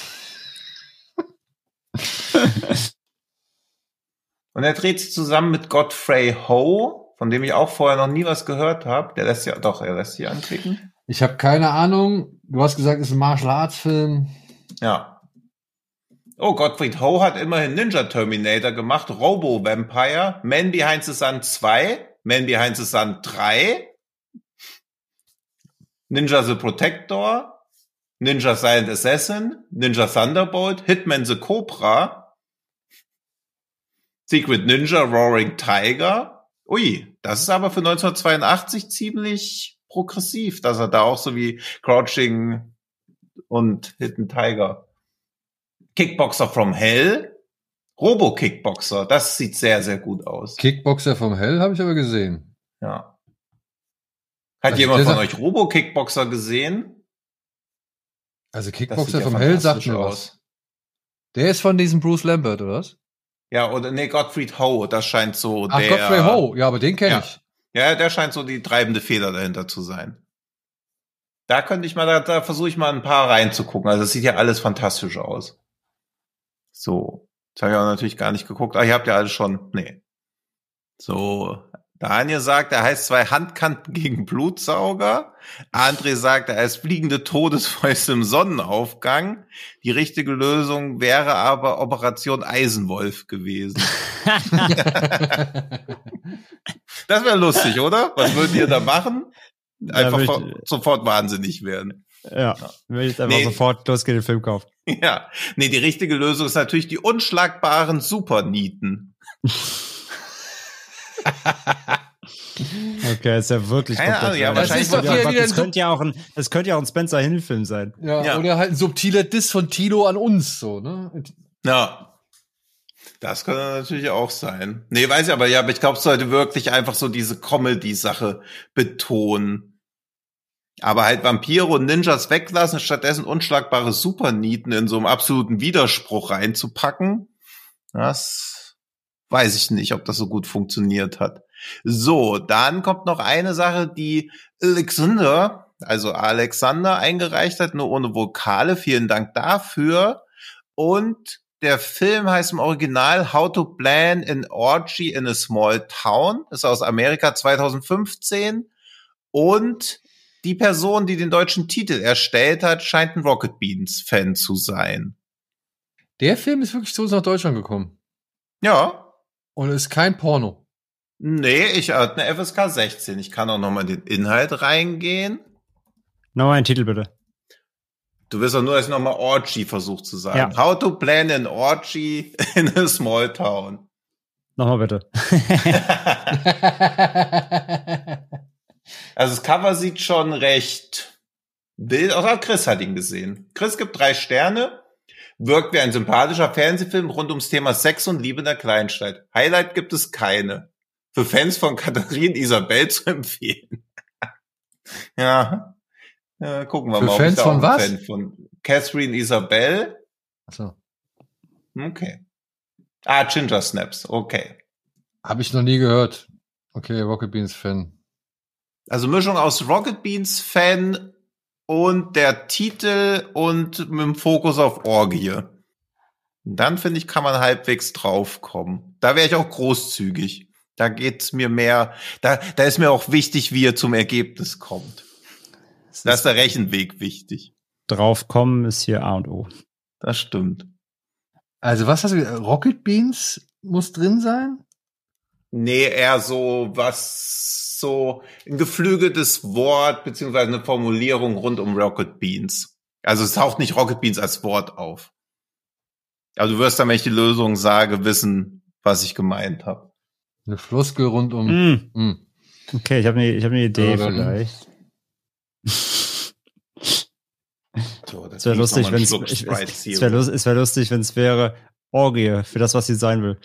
Und er dreht sich zusammen mit Godfrey Ho, von dem ich auch vorher noch nie was gehört habe. Der lässt ja, doch, er lässt sich anklicken. Ich habe keine Ahnung. Du hast gesagt, es ist ein Martial Arts Film. Ja. Oh, Gottfried Ho hat immerhin Ninja Terminator gemacht, Robo Vampire, Man Behind the Sun zwei, Man Behind the Sun drei, Ninja the Protector, Ninja Silent Assassin, Ninja Thunderbolt, Hitman the Cobra, Secret Ninja Roaring Tiger. Ui, das ist aber für neunzehnhundertzweiundachtzig ziemlich progressiv, dass er da auch so wie Crouching und Hidden Tiger. Kickboxer from Hell, Robo-Kickboxer, das sieht sehr, sehr gut aus. Kickboxer vom Hell habe ich aber gesehen. Ja. Hat Also jemand dieser- von euch Robo-Kickboxer gesehen? Also Das Kickboxer sieht ja vom Hell sagt fantastisch mir was. Der ist von diesem Bruce Lambert, oder was? Ja, oder nee, Gottfried Ho, das scheint so Ach, der... Godfrey Ho. Ja, aber den kenne Ja. ich. Ja, der scheint so die treibende Feder dahinter zu sein. Da könnte ich mal, da, da versuche ich mal ein paar reinzugucken. Also es sieht ja alles fantastisch aus. So, das habe ich auch natürlich gar nicht geguckt. Ah, ihr habt ja alles schon, nee. So, Daniel sagt, er heißt zwei Handkanten gegen Blutsauger. André sagt, er heißt fliegende Todesfäuste im Sonnenaufgang. Die richtige Lösung wäre aber Operation Eisenwolf gewesen. Das wäre lustig, oder? Was würdet ihr da machen? Einfach Ja, vor- würd ich- sofort wahnsinnig werden. Ja, will ich einfach Nee. sofort losgehen, den Film kaufen. Ja, nee, die richtige Lösung ist natürlich die unschlagbaren Supernieten. Okay, ist ja wirklich Keine komplett Ahnung, ja, rein. wahrscheinlich das, ist doch ja, hier wieder das, ein könnte ja auch ein, das könnte ja auch ein Spencer Hill-Film sein. Ja, Ja. oder halt ein subtiler Diss von Tilo an uns, so, ne? Ja, das könnte natürlich auch sein. Nee, weiß ich aber, ja, aber ich glaube, es sollte wirklich einfach so diese Comedy-Sache betonen. Aber halt Vampire und Ninjas weglassen, stattdessen unschlagbare Supernieten in so einem absoluten Widerspruch reinzupacken, das weiß ich nicht, ob das so gut funktioniert hat. So, dann kommt noch eine Sache, die Alexander, also Alexander eingereicht hat, nur ohne Vokale. Vielen Dank dafür. Und der Film heißt im Original How to Plan an Orgy in a Small Town. Ist aus Amerika zweitausendfünfzehn. Und die Person, die den deutschen Titel erstellt hat, scheint ein Rocket Beans Fan zu sein. Der Film ist wirklich zu uns nach Deutschland gekommen. Ja, Und ist kein Porno. Nee, ich hatte eine F S K sechzehn. Ich kann auch nochmal in den Inhalt reingehen. Nochmal einen Titel, bitte. Du wirst doch nur, dass ich nochmal Orgy versucht zu sagen. Ja. How to plan an orgy in a small town. Nochmal bitte. Also das Cover sieht schon recht wild aus. Auch Chris hat ihn gesehen. Chris gibt drei Sterne. Wirkt wie ein sympathischer Fernsehfilm rund ums Thema Sex und Liebe in der Kleinstadt. Highlight gibt es keine. Für Fans von Katharine Isabel zu empfehlen. Ja. ja, gucken wir Für mal. Fans ob ich da von auch ein was? Fan von Catherine Isabel. Achso. Okay. Ah, Ginger Snaps. Okay. Habe ich noch nie gehört. Okay, Rocket Beans Fan. Also Mischung aus Rocket Beans Fan und der Titel und mit dem Fokus auf Orgie. Dann, finde ich, kann man halbwegs draufkommen. Da wäre ich auch großzügig. Da geht's mir mehr, da, da ist mir auch wichtig, wie er zum Ergebnis kommt. Es Da ist der Rechenweg wichtig. Draufkommen ist hier A und O. Das stimmt. Also was hast du gesagt? Rocket Beans muss drin sein? Nee, eher so was, so ein geflügeltes Wort, beziehungsweise eine Formulierung rund um Rocket Beans. Also es taucht nicht Rocket Beans als Wort auf. Also du wirst dann, wenn ich die Lösung sage, wissen, was ich gemeint habe. Eine Floskel rund um... Mm. Hm. Okay, ich habe eine ich hab eine Idee Ja, dann- vielleicht. So, Es wäre lustig, wenn es es wäre lust, es wär lustig, wenn es wäre Orgie für das, was sie sein will.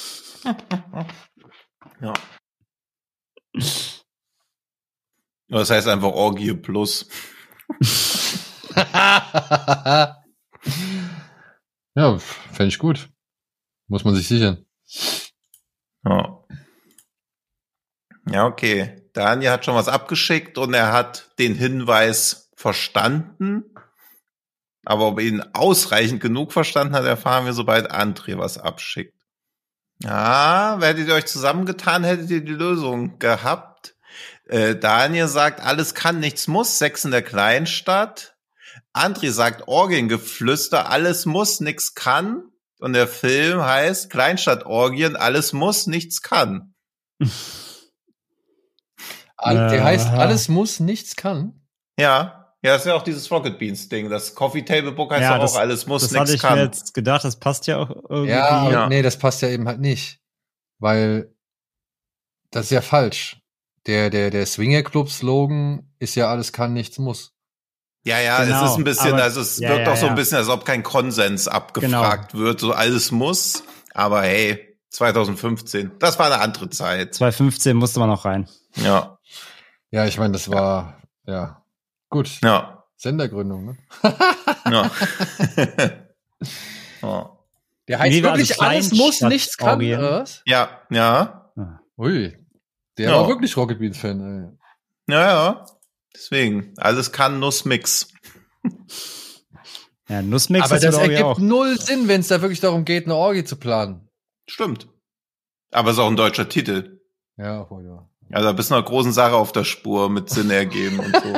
Ja. Das heißt einfach Orgie plus. Ja, fände ich gut. Muss man sich sichern. Ja. Ja, okay. Daniel hat schon was abgeschickt und er hat den Hinweis verstanden. Aber ob er ihn ausreichend genug verstanden hat, erfahren wir, sobald André was abschickt. Ja, hättet ihr euch zusammengetan, hättet ihr die Lösung gehabt. Äh, Daniel sagt, alles kann, nichts muss, Sex in der Kleinstadt. André sagt, Orgiengeflüster, alles muss, nichts kann. Und der Film heißt Kleinstadtorgien, alles muss, nichts kann. All- Der Äh, heißt, aha. alles muss, nichts kann. Ja, ja, das ist ja auch dieses Rocket Beans Ding. Das Coffee Table Book heißt Ja, ja, auch, das- alles muss, Das hatte nichts ich mir kann. jetzt gedacht, das passt ja auch irgendwie. Ja, aber Ja. nee, das passt ja eben halt nicht. Weil das ist ja falsch. Der, der, der Swinger-Club-Slogan ist ja alles kann, nichts muss. Ja, ja, Genau, es ist ein bisschen, aber- also es ja, wirkt ja, auch so ein ja. bisschen, als ob kein Konsens abgefragt wird. So alles muss. Aber hey, zwanzig fünfzehn, das war eine andere Zeit. zwanzig fünfzehn musste man noch rein. Ja, Ja, ich meine, das war, ja, gut. ja, Sendergründung, ne? ja. ja. Der heißt Nee, also wirklich, alles muss, Kleinstadt- nichts kann, Orgien. oder was? Ja, ja, Ui. Der Ja. war wirklich Rocket Beans-Fan, ey. ja, ja. Deswegen, alles kann, Nuss mix. Ja, Nussmix Aber ist ja das glaube ich ergibt auch. null Sinn, wenn es da wirklich darum geht, eine Orgie zu planen. Stimmt. Aber es ist auch ein deutscher Titel. Ja, voll, ja. Also da bist du einer großen Sache auf der Spur mit Sinn ergeben und so.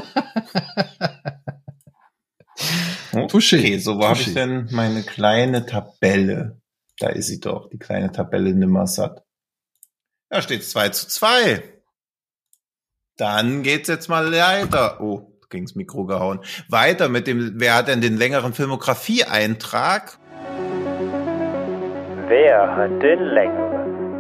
Touché. Okay, so wo habe Touché. ich denn meine kleine Tabelle? Da ist sie doch, die kleine Tabelle Nimmersatt. Da steht zwei zu zwei. Dann geht's jetzt mal weiter. Oh, ging's Mikro gehauen. Weiter mit dem, wer hat denn den längeren Filmografie-Eintrag? Wer hat den längeren?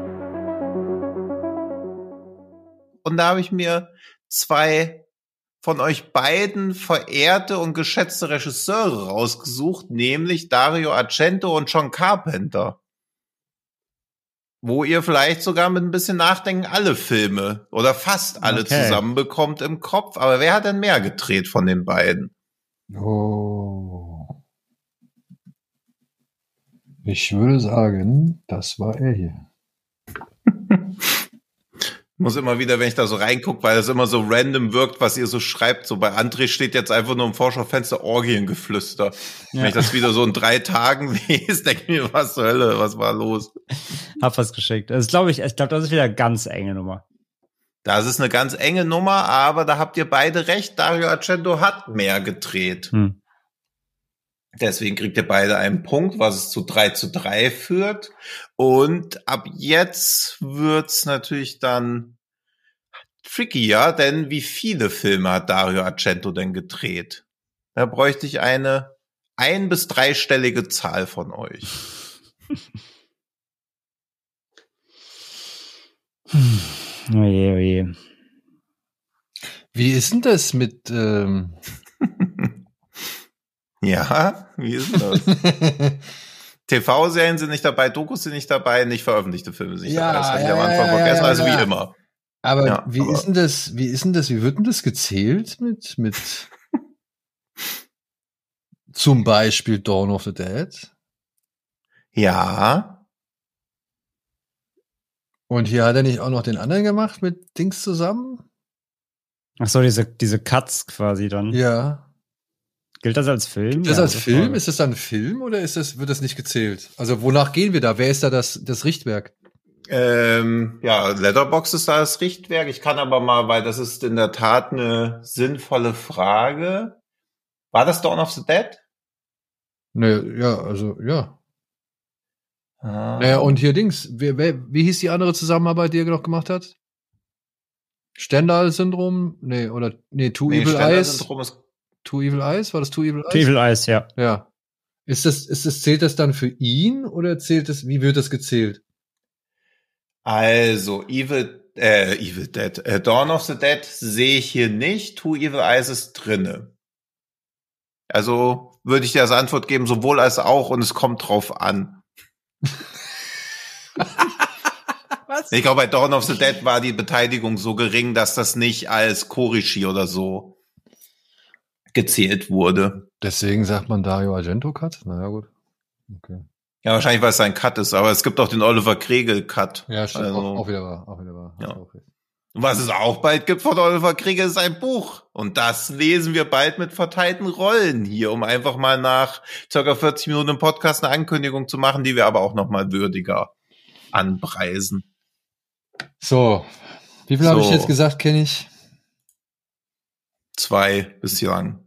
Und da habe ich mir zwei von euch beiden verehrte und geschätzte Regisseure rausgesucht, nämlich Dario Argento und John Carpenter. Wo ihr vielleicht sogar mit ein bisschen Nachdenken alle Filme oder fast alle Okay. zusammenbekommt im Kopf. Aber wer hat denn mehr gedreht von den beiden? Oh. Ich würde sagen, das war er hier. Muss immer wieder, wenn ich da so reingucke, weil es immer so random wirkt, was ihr so schreibt. So bei André steht jetzt einfach nur im Vorschaufenster Orgiengeflüster. Wenn Ja. ich das wieder so in drei Tagen lese, denke ich mir, was zur Hölle, was war los? Hab was geschickt. Also glaube ich, ich glaube, das ist wieder eine ganz enge Nummer. Das ist eine ganz enge Nummer, aber da habt ihr beide recht. Dario Argento hat mehr gedreht. Hm. Deswegen kriegt ihr beide einen Punkt, was es zu drei zu drei führt. Und ab jetzt wird's natürlich dann trickier, denn wie viele Filme hat Dario Argento denn gedreht? Da bräuchte ich eine ein- bis dreistellige Zahl von euch. Oje, oje. Wie ist denn das mit ähm Ja, wie ist denn das? T V-Serien sind nicht dabei, Dokus sind nicht dabei, nicht veröffentlichte Filme sind nicht Ja, dabei. Das hatte ich ja, am Anfang ja, ja, vergessen, ja, also ja. wie immer. Aber Ja, wie aber- ist denn das, wie ist denn das, wie wird denn das gezählt mit, mit zum Beispiel Dawn of the Dead? Ja, Und hier hat er nicht auch noch den anderen gemacht mit Dings zusammen? Ach so, diese, diese Cuts quasi dann. Ja. Gilt das als Film? Ist das Ja, als gute Film? Frage. Ist das dann ein Film oder ist das, wird das nicht gezählt? Also wonach gehen wir da? Wer ist da das, das Richtwerk? ähm, ja, Letterboxd ist da das Richtwerk. Ich kann aber mal, weil das ist in der Tat eine sinnvolle Frage. War das Dawn of the Dead? Ne, ja, also, ja. Ah. Naja, und hier Dings, wer, wer, wie hieß die andere Zusammenarbeit, die er noch gemacht hat? Stendhal-Syndrom? Nee, oder, nee, Two nee, Evil Eyes? Stendhal-Syndrom ist Two Evil Eyes? War das Two Evil Eyes? Two Evil Eyes, ja. Ja. Ist das, ist das, zählt das dann für ihn oder zählt das, wie wird das gezählt? Also, Evil, äh, Evil Dead, äh, Dawn of the Dead sehe ich hier nicht. Two Evil Eyes ist drinne. Also, würde ich dir als Antwort geben, sowohl als auch, und es kommt drauf an. Was? Ich glaube, bei Dawn of the Dead war die Beteiligung so gering, dass das nicht als Korishi oder so gezählt wurde. Deswegen sagt man Dario Argento Cut? Naja, gut. Okay. Ja, wahrscheinlich, weil es sein Cut ist, aber es gibt auch den Oliver Kregel Cut. Ja, stimmt. Also, auch, auch wieder wahr. Auch wieder wahr. Ja. Hast du auch recht. Und was es auch bald gibt von Oliver Kregel ist ein Buch. Und das lesen wir bald mit verteilten Rollen hier, um einfach mal nach circa vierzig Minuten im Podcast eine Ankündigung zu machen, die wir aber auch nochmal würdiger anpreisen. So. Wie viel habe ich So. jetzt gesagt, kenne ich? Zwei bislang.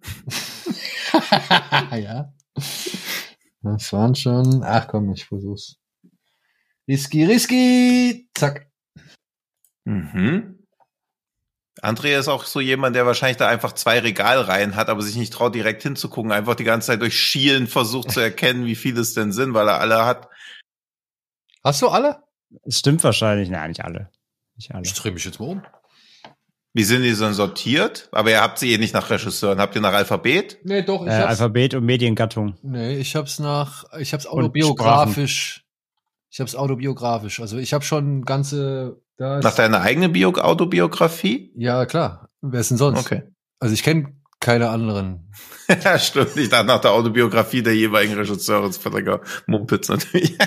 Ja. Das waren schon. Ach komm, ich versuch's. Risky, risky. Zack. Mhm. Andrea ist auch so jemand, der wahrscheinlich da einfach zwei Regalreihen hat, aber sich nicht traut, direkt hinzugucken, einfach die ganze Zeit durch Schielen versucht zu erkennen, wie viele es denn sind, weil er alle hat. Hast du alle? Das stimmt wahrscheinlich. Nein, nicht alle. Nicht alle. Ich drehe mich jetzt mal um. Wie sind die denn sortiert? Aber ihr habt sie eh nicht nach Regisseuren. Habt ihr nach Alphabet? Nee, doch, ich Äh, hab's. Alphabet und Mediengattung. Nee, ich hab's nach, ich hab's autobiografisch. Ich hab's autobiografisch. Also ich habe schon ganze. Da ist, Nach deiner eigenen Bio Autobiografie? ja, klar. Wer ist denn sonst? Okay. Also ich kenne keine anderen. Ja, stimmt. Ich dachte nach der Autobiografie der jeweiligen Regisseure. Das Verträger Mumpitz natürlich.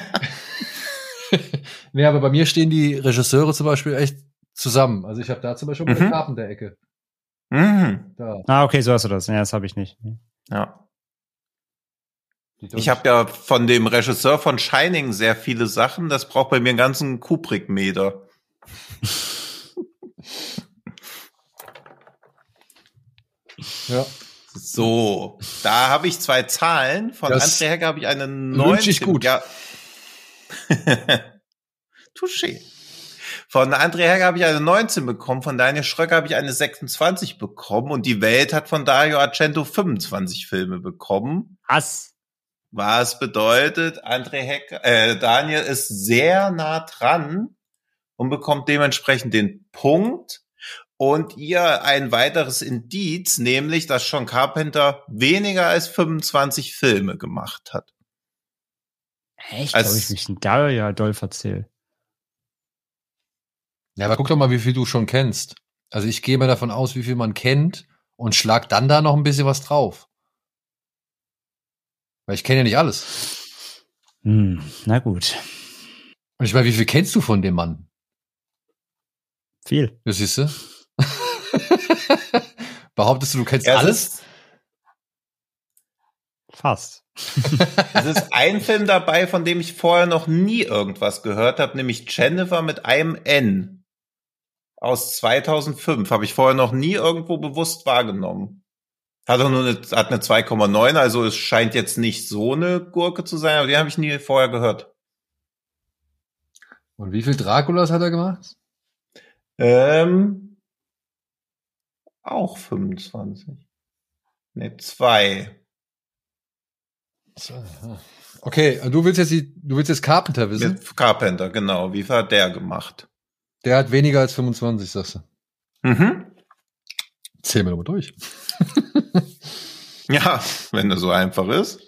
Nee, aber bei mir stehen die Regisseure zum Beispiel echt zusammen. Also ich habe da zum Beispiel Mhm. eine Carpenter-Ecke. Mhm. Da. Ah, okay, so hast du das. Ja, das habe ich nicht. Ja. Die Ich habe ja von dem Regisseur von Shining sehr viele Sachen. Das braucht bei mir einen ganzen Kubrick-Meter. ja. So, da habe ich zwei Zahlen. Von Das André Hecker habe ich eine wünsch ich neunzehn. gut. Ja. Touché. Von André Hecker habe ich eine neunzehn bekommen, von Daniel Schröcker habe ich eine sechsundzwanzig bekommen und die Welt hat von Dario Argento fünfundzwanzig Filme bekommen. Was? Was bedeutet, André Hecker, äh, Daniel ist sehr nah dran und bekommt dementsprechend den Punkt. Und ihr ein weiteres Indiz, nämlich, dass John Carpenter weniger als fünfundzwanzig Filme gemacht hat. Echt? Als- Habe ich mich denn da ja doll verzählt. Ja, aber guck doch mal, wie viel du schon kennst. Also ich gehe mal davon aus, wie viel man kennt und schlag dann da noch ein bisschen was drauf. Weil ich kenne ja nicht alles. Hm, na gut. Und ich meine, wie viel kennst du von dem Mann? Viel. Das siehst du? Behauptest du, du kennst Ja, es alles? ist- Fast. Es ist ein Film dabei, von dem ich vorher noch nie irgendwas gehört habe, nämlich Jennifer mit einem N aus zweitausendfünf. Habe ich vorher noch nie irgendwo bewusst wahrgenommen. Hat auch nur eine, hat eine zwei Komma neun, also es scheint jetzt nicht so eine Gurke zu sein, aber die habe ich nie vorher gehört. Und wie viel Draculas hat er gemacht? Ähm, auch fünfundzwanzig. Ne, zwei. Okay, du willst jetzt die, du willst jetzt Carpenter wissen? Mit Carpenter, genau. Wie viel hat der gemacht? Der hat weniger als fünfundzwanzig, sagst du. Mhm. Zähl mir doch mal durch. Ja, wenn das so einfach ist.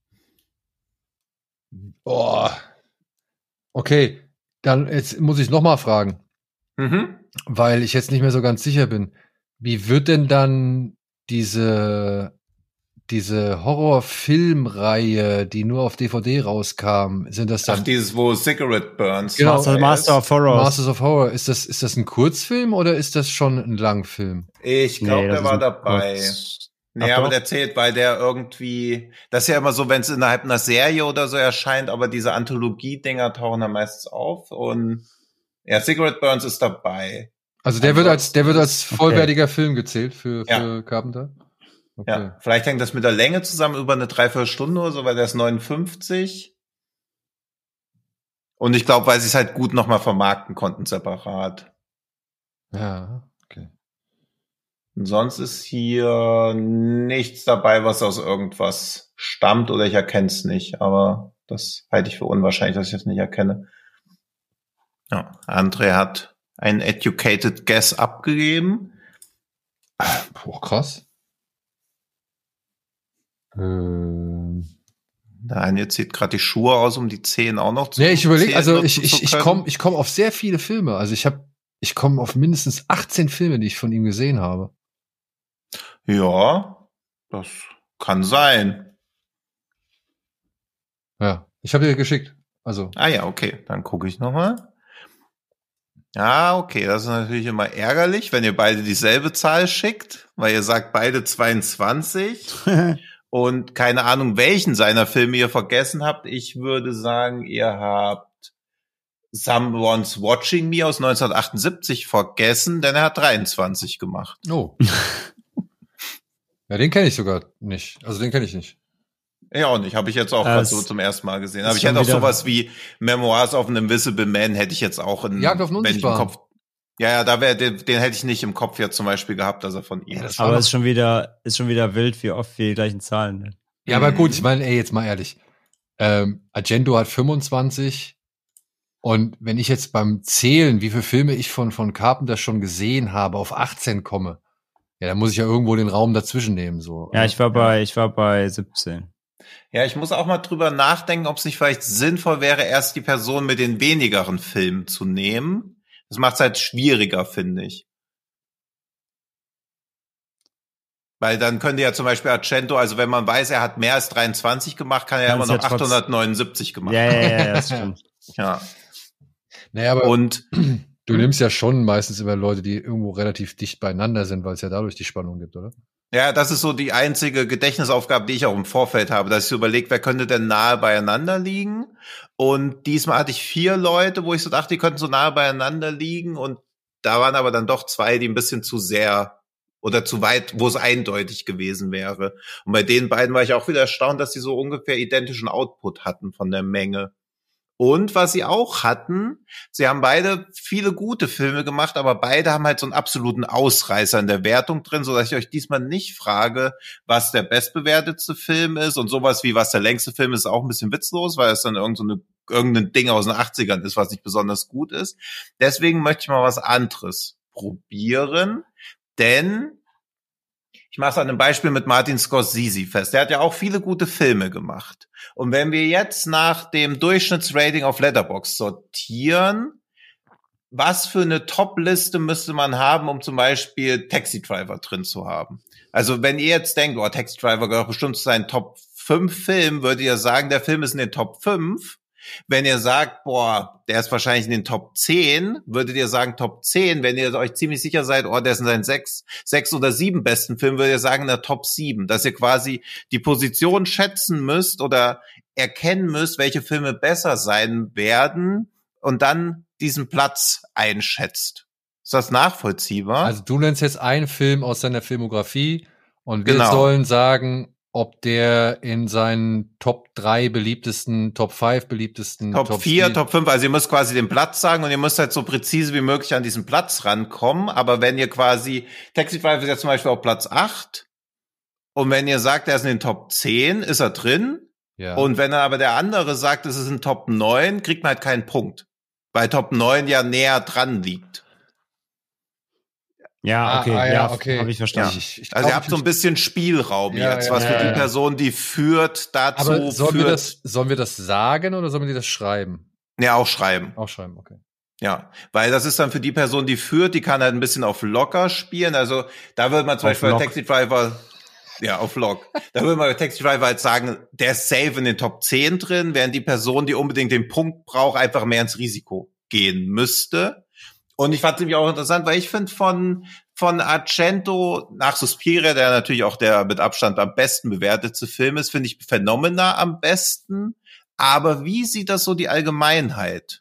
Boah. Okay, dann jetzt muss ich noch mal fragen, Mhm. weil ich jetzt nicht mehr so ganz sicher bin. Wie wird denn dann diese diese Horrorfilmreihe, die nur auf D V D rauskam, sind das dann Ach, dieses, wo Cigarette Burns. Genau. Master, Master of Horrors. Masters of Horror? Ist das ist das ein Kurzfilm oder ist das schon ein Langfilm? Ich glaube, Nee, das der ist war ein dabei. Kurz- Nee, Ach aber doch. der zählt, weil der irgendwie, das ist ja immer so, wenn es innerhalb einer Serie oder so erscheint, aber diese Anthologie-Dinger tauchen dann meistens auf und ja, Cigarette Burns ist dabei. Also der wird als der wird als Okay. vollwertiger Film gezählt für für Ja. Carpenter. Okay. Ja, vielleicht hängt das mit der Länge zusammen über eine Dreiviertelstunde oder so, weil der ist neunundfünfzig. Und ich glaube, weil sie es halt gut nochmal vermarkten konnten, separat. Ja, okay. Und sonst ist hier nichts dabei, was aus irgendwas stammt oder ich erkenne es nicht. Aber das halte ich für unwahrscheinlich, dass ich das nicht erkenne. Ja, André hat einen educated guess abgegeben. Boah, krass. Ähm. Daniel zieht gerade die Schuhe aus, um die Zehen auch noch zu Nee, ich überlege, Zehen also nutzen ich, ich, zu ich können. komme ich komm auf sehr viele Filme. Also ich habe, ich komme auf mindestens achtzehn Filme, die ich von ihm gesehen habe. Ja, das kann sein. Ja, ich habe dir geschickt. Also, Ah ja, okay, dann gucke ich nochmal. Ah, okay, das ist natürlich immer ärgerlich, wenn ihr beide dieselbe Zahl schickt, weil ihr sagt beide zweiundzwanzig und keine Ahnung, welchen seiner Filme ihr vergessen habt. Ich würde sagen, ihr habt Someone's Watching Me aus neunzehnhundertachtundsiebzig vergessen, denn er hat dreiundzwanzig gemacht. oh. Ja, den kenne ich sogar nicht. Also den kenne ich nicht. Ja, auch nicht. Habe ich jetzt auch Äh, gerade es so zum ersten Mal gesehen. ist Aber ich schon hätte auch wieder- sowas wie Memoirs of an Invisible Man hätte ich jetzt auch in, Jagd auf den wenn ich im Unsichtbaren. Kopf. Ja, ja, da wäre den, den hätte ich nicht im Kopf jetzt zum Beispiel gehabt, dass er von ihm Ja, das ist. war Aber noch- es ist schon wieder, ist schon wieder wild, wie oft wir die gleichen Zahlen nennen. Ja, aber gut, Mhm. ich meine, ey, jetzt mal ehrlich. Ähm, Argento hat fünfundzwanzig und wenn ich jetzt beim Zählen, wie viele Filme ich von, von Carpenter schon gesehen habe, auf achtzehn komme, ja, dann muss ich ja irgendwo den Raum dazwischen nehmen, so. Ja, ich war bei, ich war bei siebzehn. Ja, ich muss auch mal drüber nachdenken, ob es nicht vielleicht sinnvoll wäre, erst die Person mit den wenigeren Filmen zu nehmen. Das macht es halt schwieriger, finde ich. Weil dann könnte ja zum Beispiel Argento, also wenn man weiß, er hat mehr als dreiundzwanzig gemacht, kann er ja Kann immer es noch ja trotz- achthundertneunundsiebzig gemacht Ja, haben. ja, ja, das stimmt. Ja. Naja, aber Und du nimmst ja schon meistens immer Leute, die irgendwo relativ dicht beieinander sind, weil es ja dadurch die Spannung gibt, oder? ja, das ist so die einzige Gedächtnisaufgabe, die ich auch im Vorfeld habe, dass ich so überlege, wer könnte denn nahe beieinander liegen? Und diesmal hatte ich vier Leute, wo ich so dachte, die könnten so nahe beieinander liegen. Und da waren aber dann doch zwei, die ein bisschen zu sehr oder zu weit, wo es eindeutig gewesen wäre. Und bei den beiden war ich auch wieder erstaunt, dass sie so ungefähr identischen Output hatten von der Menge. Und was sie auch hatten, sie haben beide viele gute Filme gemacht, aber beide haben halt so einen absoluten Ausreißer in der Wertung drin, so dass ich euch diesmal nicht frage, was der bestbewertetste Film ist und sowas wie was der längste Film ist, auch ein bisschen witzlos, weil es dann irgend so eine, irgendein Ding aus den achtzigern ist, was nicht besonders gut ist. Deswegen möchte ich mal was anderes probieren, denn ich mache es an einem Beispiel mit Martin Scorsese fest. Der hat ja auch viele gute Filme gemacht. Und wenn wir jetzt nach dem Durchschnittsrating auf Letterboxd sortieren, was für eine Top-Liste müsste man haben, um zum Beispiel Taxi Driver drin zu haben? Also wenn ihr jetzt denkt, oh, Taxi Driver gehört bestimmt zu seinen Top fünf Filmen, würdet ihr sagen, der Film ist in den Top fünf. Wenn ihr sagt, boah, der ist wahrscheinlich in den Top zehn, würdet ihr sagen Top zehn. Wenn ihr euch ziemlich sicher seid, oh, der ist in seinen sechs, sechs oder sieben besten Filmen, würdet ihr sagen in der Top sieben. Dass ihr quasi die Position schätzen müsst oder erkennen müsst, welche Filme besser sein werden und dann diesen Platz einschätzt. Ist das nachvollziehbar? Also du nennst jetzt einen Film aus seiner Filmografie Und wir Genau. sollen sagen, ob der in seinen Top drei beliebtesten, Top fünf beliebtesten, Top vier, sieben Top fünf, also ihr müsst quasi den Platz sagen und ihr müsst halt so präzise wie möglich an diesen Platz rankommen. Aber wenn ihr quasi, Taxi Driver ist ja zum Beispiel auf Platz acht und wenn ihr sagt, er ist in den Top zehn, ist er drin. Ja. Und wenn dann aber der andere sagt, es ist in Top neun, kriegt man halt keinen Punkt. Weil Top neun ja näher dran liegt. Ja, okay, Ah, ah, ja, ja, okay. habe ich verstanden. Ja. Ich- ich Also glaub, ihr habt ich- so ein bisschen Spielraum Ja, jetzt, ja, was ja, für die ja. Person, die führt, dazu Aber sollen führt. wir das, sollen wir das sagen oder sollen wir das schreiben? Ja, auch schreiben. Auch schreiben, okay. Ja, weil das ist dann für die Person, die führt, die kann halt ein bisschen auf locker spielen. Also da würde man zum Auf Beispiel bei Lock. Taxi Driver, ja, auf Lock. Da würde man bei Taxi Driver halt sagen, der ist safe in den Top zehn drin, während die Person, die unbedingt den Punkt braucht, einfach mehr ins Risiko gehen müsste. Und ich fand es nämlich auch interessant, weil ich finde von von Argento nach Suspiria, der natürlich auch der mit Abstand am besten bewertete Film ist, finde ich Phenomena am besten. Aber wie sieht das so die Allgemeinheit?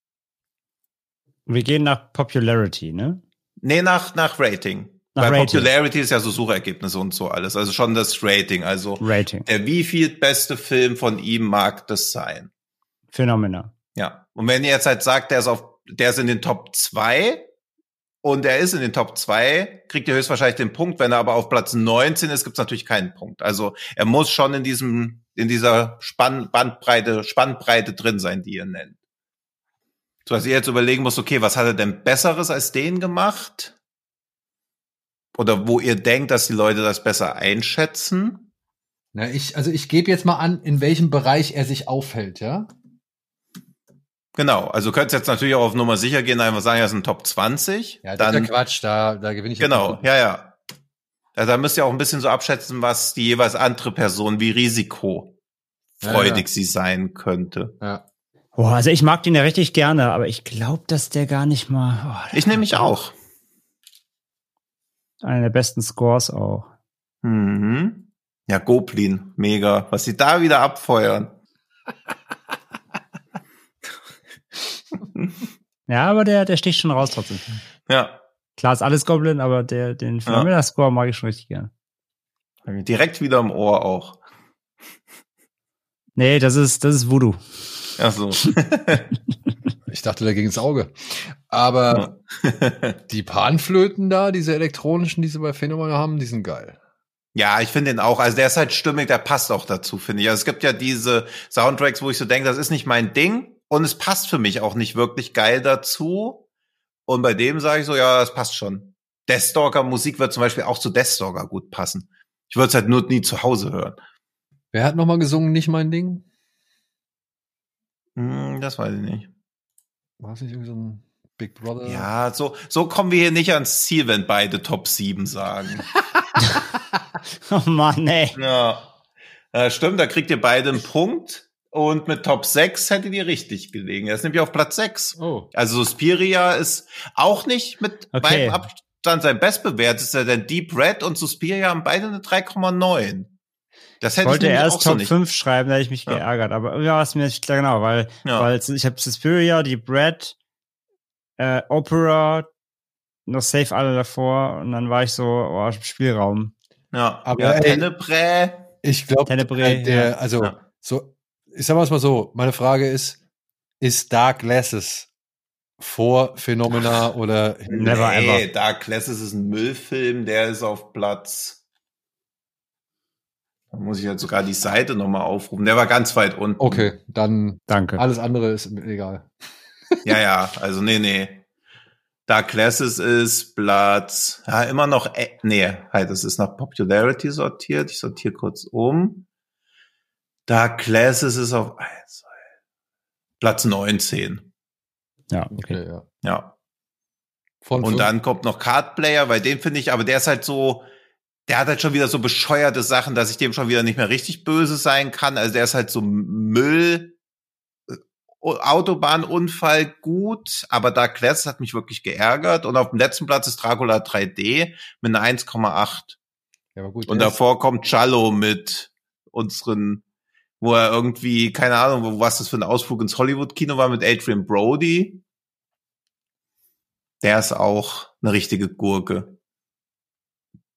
Wir gehen nach Popularity, ne? Nee, nach, nach Rating. Nach Weil Rating. Popularity ist ja so Suchergebnisse und so alles. Also schon das Rating. Also Rating. der wieviel beste Film von ihm mag das sein? Phänomena. Ja. Und wenn ihr jetzt halt sagt, der ist auf, der ist in den Top zwei und er ist in den Top zwei, kriegt ihr höchstwahrscheinlich den Punkt. Wenn er aber auf Platz neunzehn ist, gibt's natürlich keinen Punkt. Also er muss schon in diesem, in dieser Spann, Bandbreite, Spannbreite drin sein, die ihr nennt. So, dass ihr jetzt überlegen müsst, okay, was hat er denn Besseres als den gemacht? Oder wo ihr denkt, dass die Leute das besser einschätzen? Na, ich, also ich gebe jetzt mal an, in welchem Bereich er sich aufhält, ja? Genau, also du könntest jetzt natürlich auch auf Nummer sicher gehen, einfach sagen, er ist ein Top zwanzig. Ja, das dann, ist ja Quatsch, da, da gewinne ich ja genau, keinen ja, ja. Also da müsst ihr auch ein bisschen so abschätzen, was die jeweils andere Person, wie risikofreudig Ja, ja. sie sein könnte. Punkt. Ja. Oh, also ich mag den ja richtig gerne, aber ich glaube, dass der gar nicht mal. Oh, Ich nehme mich auch. einer der besten Scores auch. Mhm. Ja, Goblin, mega. Was sie da wieder abfeuern. Ja, aber der, der sticht schon raus trotzdem. Ja, Klar ist alles Goblin, aber der, den Phänomena-Score mag ich schon richtig gerne. direkt wieder im Ohr auch. Nee, das ist, das ist Voodoo. Ach so. Ich dachte, der ging ins Auge. Aber die Panflöten da, diese elektronischen, die sie bei Phänomena haben, die sind geil. Ja, ich finde den auch. Also der ist halt stimmig, der passt auch dazu, finde ich. Also es gibt ja diese Soundtracks, wo ich so denke, das ist nicht mein Ding und es passt für mich auch nicht wirklich geil dazu. Und bei dem sage ich so, ja, das passt schon. Deathstalker-Musik wird zum Beispiel auch zu Deathstalker gut passen. Ich würde es halt nur nie zu Hause hören. Wer hat nochmal gesungen, nicht mein Ding? Hm, das weiß ich nicht. War es nicht irgendwie so ein Big Brother? Ja, so, so kommen wir hier nicht ans Ziel, wenn beide Top sieben sagen. Oh Mann, ey. Ja, äh, stimmt, da kriegt ihr beide einen Punkt. Und mit Top sechs hättet ihr richtig gelegen. Er ist nämlich auf Platz sechs. Oh. Also Suspiria ist auch nicht mit Okay. weitem Abstand sein bestbewertetster, denn Deep Red und Suspiria haben beide eine drei Komma neun. Das Ich hätte ich, wollte nämlich erst auch so Top nicht. fünf schreiben, da hätte ich mich Ja. geärgert. Aber ja, ist mir nicht klar, genau, weil, Ja. weil ich habe Suspiria, die Brad, äh, Opera, noch safe alle davor und dann war ich so, oh, Spielraum. Ja, Aber ja, ey- Tenebrae. Ich glaube, Tenebrae, der, ja. also, Ja. so, ich sag mal's mal so, meine Frage ist, ist Dark Glasses vor Phänomena oder Never nee, ever. Dark Glasses ist ein Müllfilm, der ist auf Platz. Da muss ich jetzt sogar die Seite nochmal aufrufen. Der war ganz weit unten. Okay, dann Danke. alles andere ist mir egal. Ja, ja, also nee, nee. Dark Glasses ist Platz, ja, immer noch, äh, nee, halt, das ist nach Popularity sortiert. Ich sortiere kurz um. Dark Glasses ist auf eins, zwei, Platz neunzehn. Ja, okay. Okay, ja. Ja. Von Und fünf- dann kommt noch Card Player, weil den finde ich, aber der ist halt so, der hat halt schon wieder so bescheuerte Sachen, dass ich dem schon wieder nicht mehr richtig böse sein kann. Also der ist halt so Müll, äh, Autobahnunfall gut, aber Dark Glasses hat mich wirklich geärgert. Und auf dem letzten Platz ist Dracula drei D mit einer eins Komma acht. ja, aber gut, Und der ist- davor kommt Giallo mit unseren, wo er irgendwie, keine Ahnung, wo- was das für ein Ausflug ins Hollywood-Kino war mit Adrian Brody. Der ist auch eine richtige Gurke.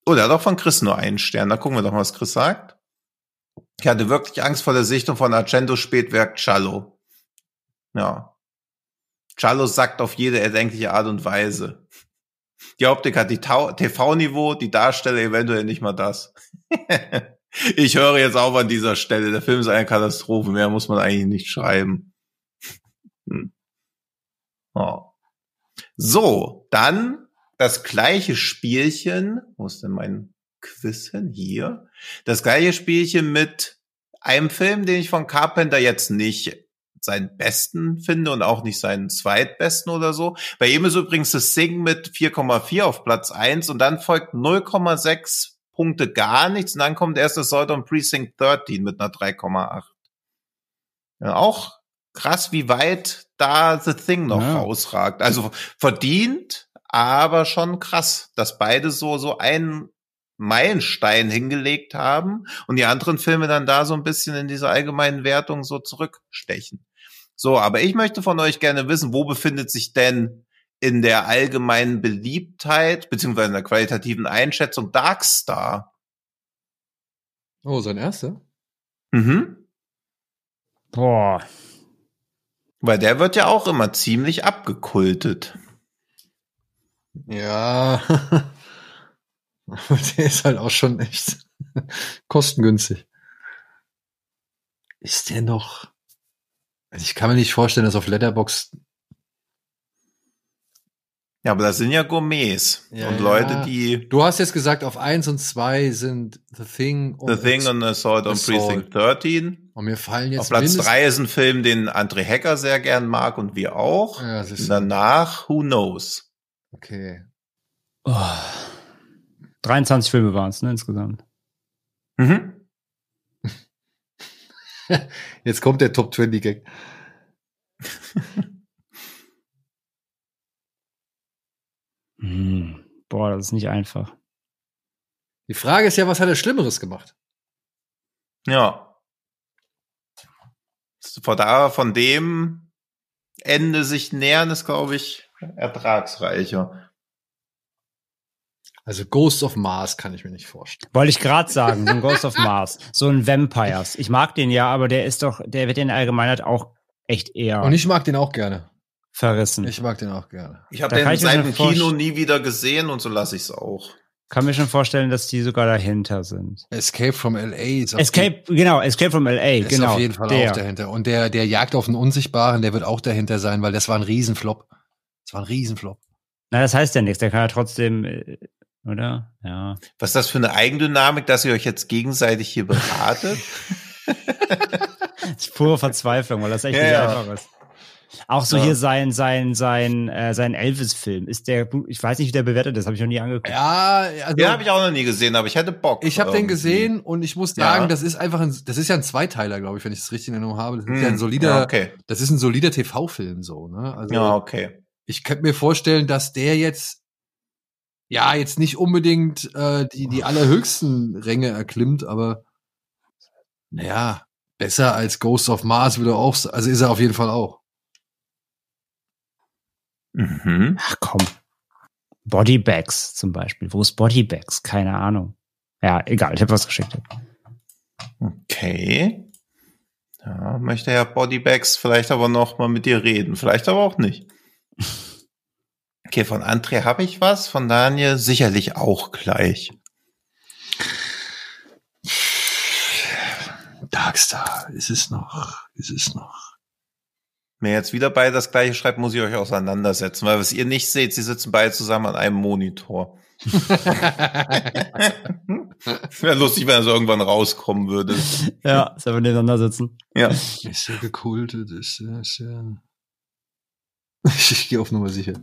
Oh, der hat auch von Chris nur einen Stern. Da gucken wir doch mal, was Chris sagt. Ich hatte wirklich Angst vor der Sichtung von Argento Spätwerk Giallo. Ja. Giallo sagt auf jede erdenkliche Art und Weise. Die Optik hat die T V-Niveau, die Darsteller eventuell nicht mal das. Ich höre jetzt auf an dieser Stelle. Der Film ist eine Katastrophe. Mehr muss man eigentlich nicht schreiben. Hm. Oh. So, dann das gleiche Spielchen. Wo ist denn mein Quiz hin? Hier. Das gleiche Spielchen mit einem Film, den ich von Carpenter jetzt nicht seinen besten finde und auch nicht seinen zweitbesten oder so. Bei ihm ist übrigens das Sing mit vier Komma vier auf Platz eins und dann folgt null Komma sechs Punkte gar nichts und dann kommt erst das Assault on Precinct dreizehn mit einer drei Komma acht. Ja, auch krass, wie weit da The Thing noch ja. rausragt. Also verdient, aber schon krass, dass beide so so einen Meilenstein hingelegt haben und die anderen Filme dann da so ein bisschen in dieser allgemeinen Wertung so zurückstechen. So, aber ich möchte von euch gerne wissen, wo befindet sich denn in der allgemeinen Beliebtheit beziehungsweise in der qualitativen Einschätzung Darkstar? Oh, sein erster? Mhm. Boah. Weil der wird ja auch immer ziemlich abgekultet. Ja. Der ist halt auch schon echt kostengünstig. Ist der noch? Also ich kann mir nicht vorstellen, dass auf Letterboxd. Ja, aber das sind ja Gourmets Ja, und ja. Leute, die Du hast jetzt gesagt, auf eins und zwei sind The Thing und The Thing und Assault on Assault. Precinct dreizehn. Und mir fallen jetzt Auf Platz mindestens- drei ist ein Film, den André Hecker sehr gern mag und wir auch. Ja, das ist Und danach, who knows? okay. Oh. dreiundzwanzig Filme waren es, ne, insgesamt. Mhm. Jetzt kommt der Top zwanzig Gag. Hm. Boah, das ist nicht einfach. Die Frage ist ja, was hat er Schlimmeres gemacht? Ja. Von da, von dem Ende sich nähern, ist, glaube ich, ertragsreicher. Also Ghost of Mars kann ich mir nicht vorstellen. Wollte ich gerade sagen, so ein Ghost of Mars, so ein Vampires. Ich mag den ja, aber der ist doch, der wird in der Allgemeinheit auch echt eher Und ich mag den auch gerne. verrissen. Ich mag den auch gerne. Ich habe Da kann den ich mir seit schon dem Kino vorst- nie wieder gesehen und so lasse ich es auch. Kann mir schon vorstellen, dass die sogar dahinter sind. Escape from L A ist auf, Escape, genau, Escape from L A, ist genau. auf jeden Fall der. auch dahinter. Und der, der Jagd auf den Unsichtbaren, der wird auch dahinter sein, weil das war ein Riesenflop. Das war ein Riesenflop. Na, das heißt ja nichts, der kann ja trotzdem, äh, oder? Ja. Was ist das für eine Eigendynamik, dass ihr euch jetzt gegenseitig hier beratet? Das ist pure Verzweiflung, weil das echt Ja, nicht ja. einfach ist. Auch so Ja. hier sein, sein, sein, äh, sein Elvis-Film. Ist der, ich weiß nicht, wie der bewertet ist, habe ich noch nie angeguckt. Ja, also Den habe ich auch noch nie gesehen, aber ich hätte Bock. ich habe den irgendwie. gesehen und ich muss Ja. sagen, das ist einfach ein, das ist ja ein Zweiteiler, glaube ich, wenn ich es richtig in Erinnerung habe. Das ist Hm, ja ein solider, ja, okay. das ist ein solider T V-Film so, ne? Also Ja, okay. ich könnte mir vorstellen, dass der jetzt ja jetzt nicht unbedingt äh, die die allerhöchsten Ränge erklimmt, aber naja, besser als Ghost of Mars würde er auch, s- also ist er auf jeden Fall auch. Mhm. Ach komm. Bodybags zum Beispiel. Wo ist Bodybags? Keine Ahnung. Ja, egal, ich habe was geschickt. Okay. Ja, möchte Herr Bodybags vielleicht aber noch mal mit dir reden. Vielleicht aber auch nicht. Okay, von André habe ich was, von Daniel sicherlich auch gleich. Darkstar, ist es noch, ist es noch. Wer jetzt wieder beide das gleiche schreibt, muss ich euch auseinandersetzen, weil was ihr nicht seht, sie sitzen beide zusammen an einem Monitor. Wäre lustig, wenn er so irgendwann rauskommen würde. Ja, ist einfach nebeneinander sitzen. Ja. Ist ja gekultet, ist ja, ist ja. Ich gehe auf Nummer sicher.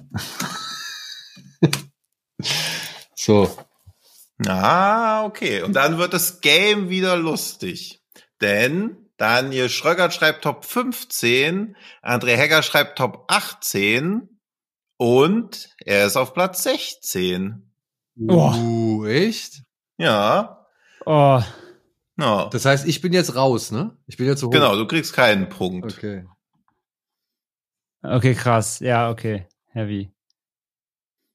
So. Ah, okay. Und dann wird das Game wieder lustig. Denn Daniel Schröckert schreibt Top fünfzehn, André Hegger schreibt Top achtzehn und er ist auf Platz sechzehn. Oh. Uh, echt? Ja. Oh, Ja. Das heißt, ich bin jetzt raus, ne? Ich bin jetzt so hoch. Genau, du kriegst keinen Punkt. Okay. okay, krass. Ja, okay. Heavy.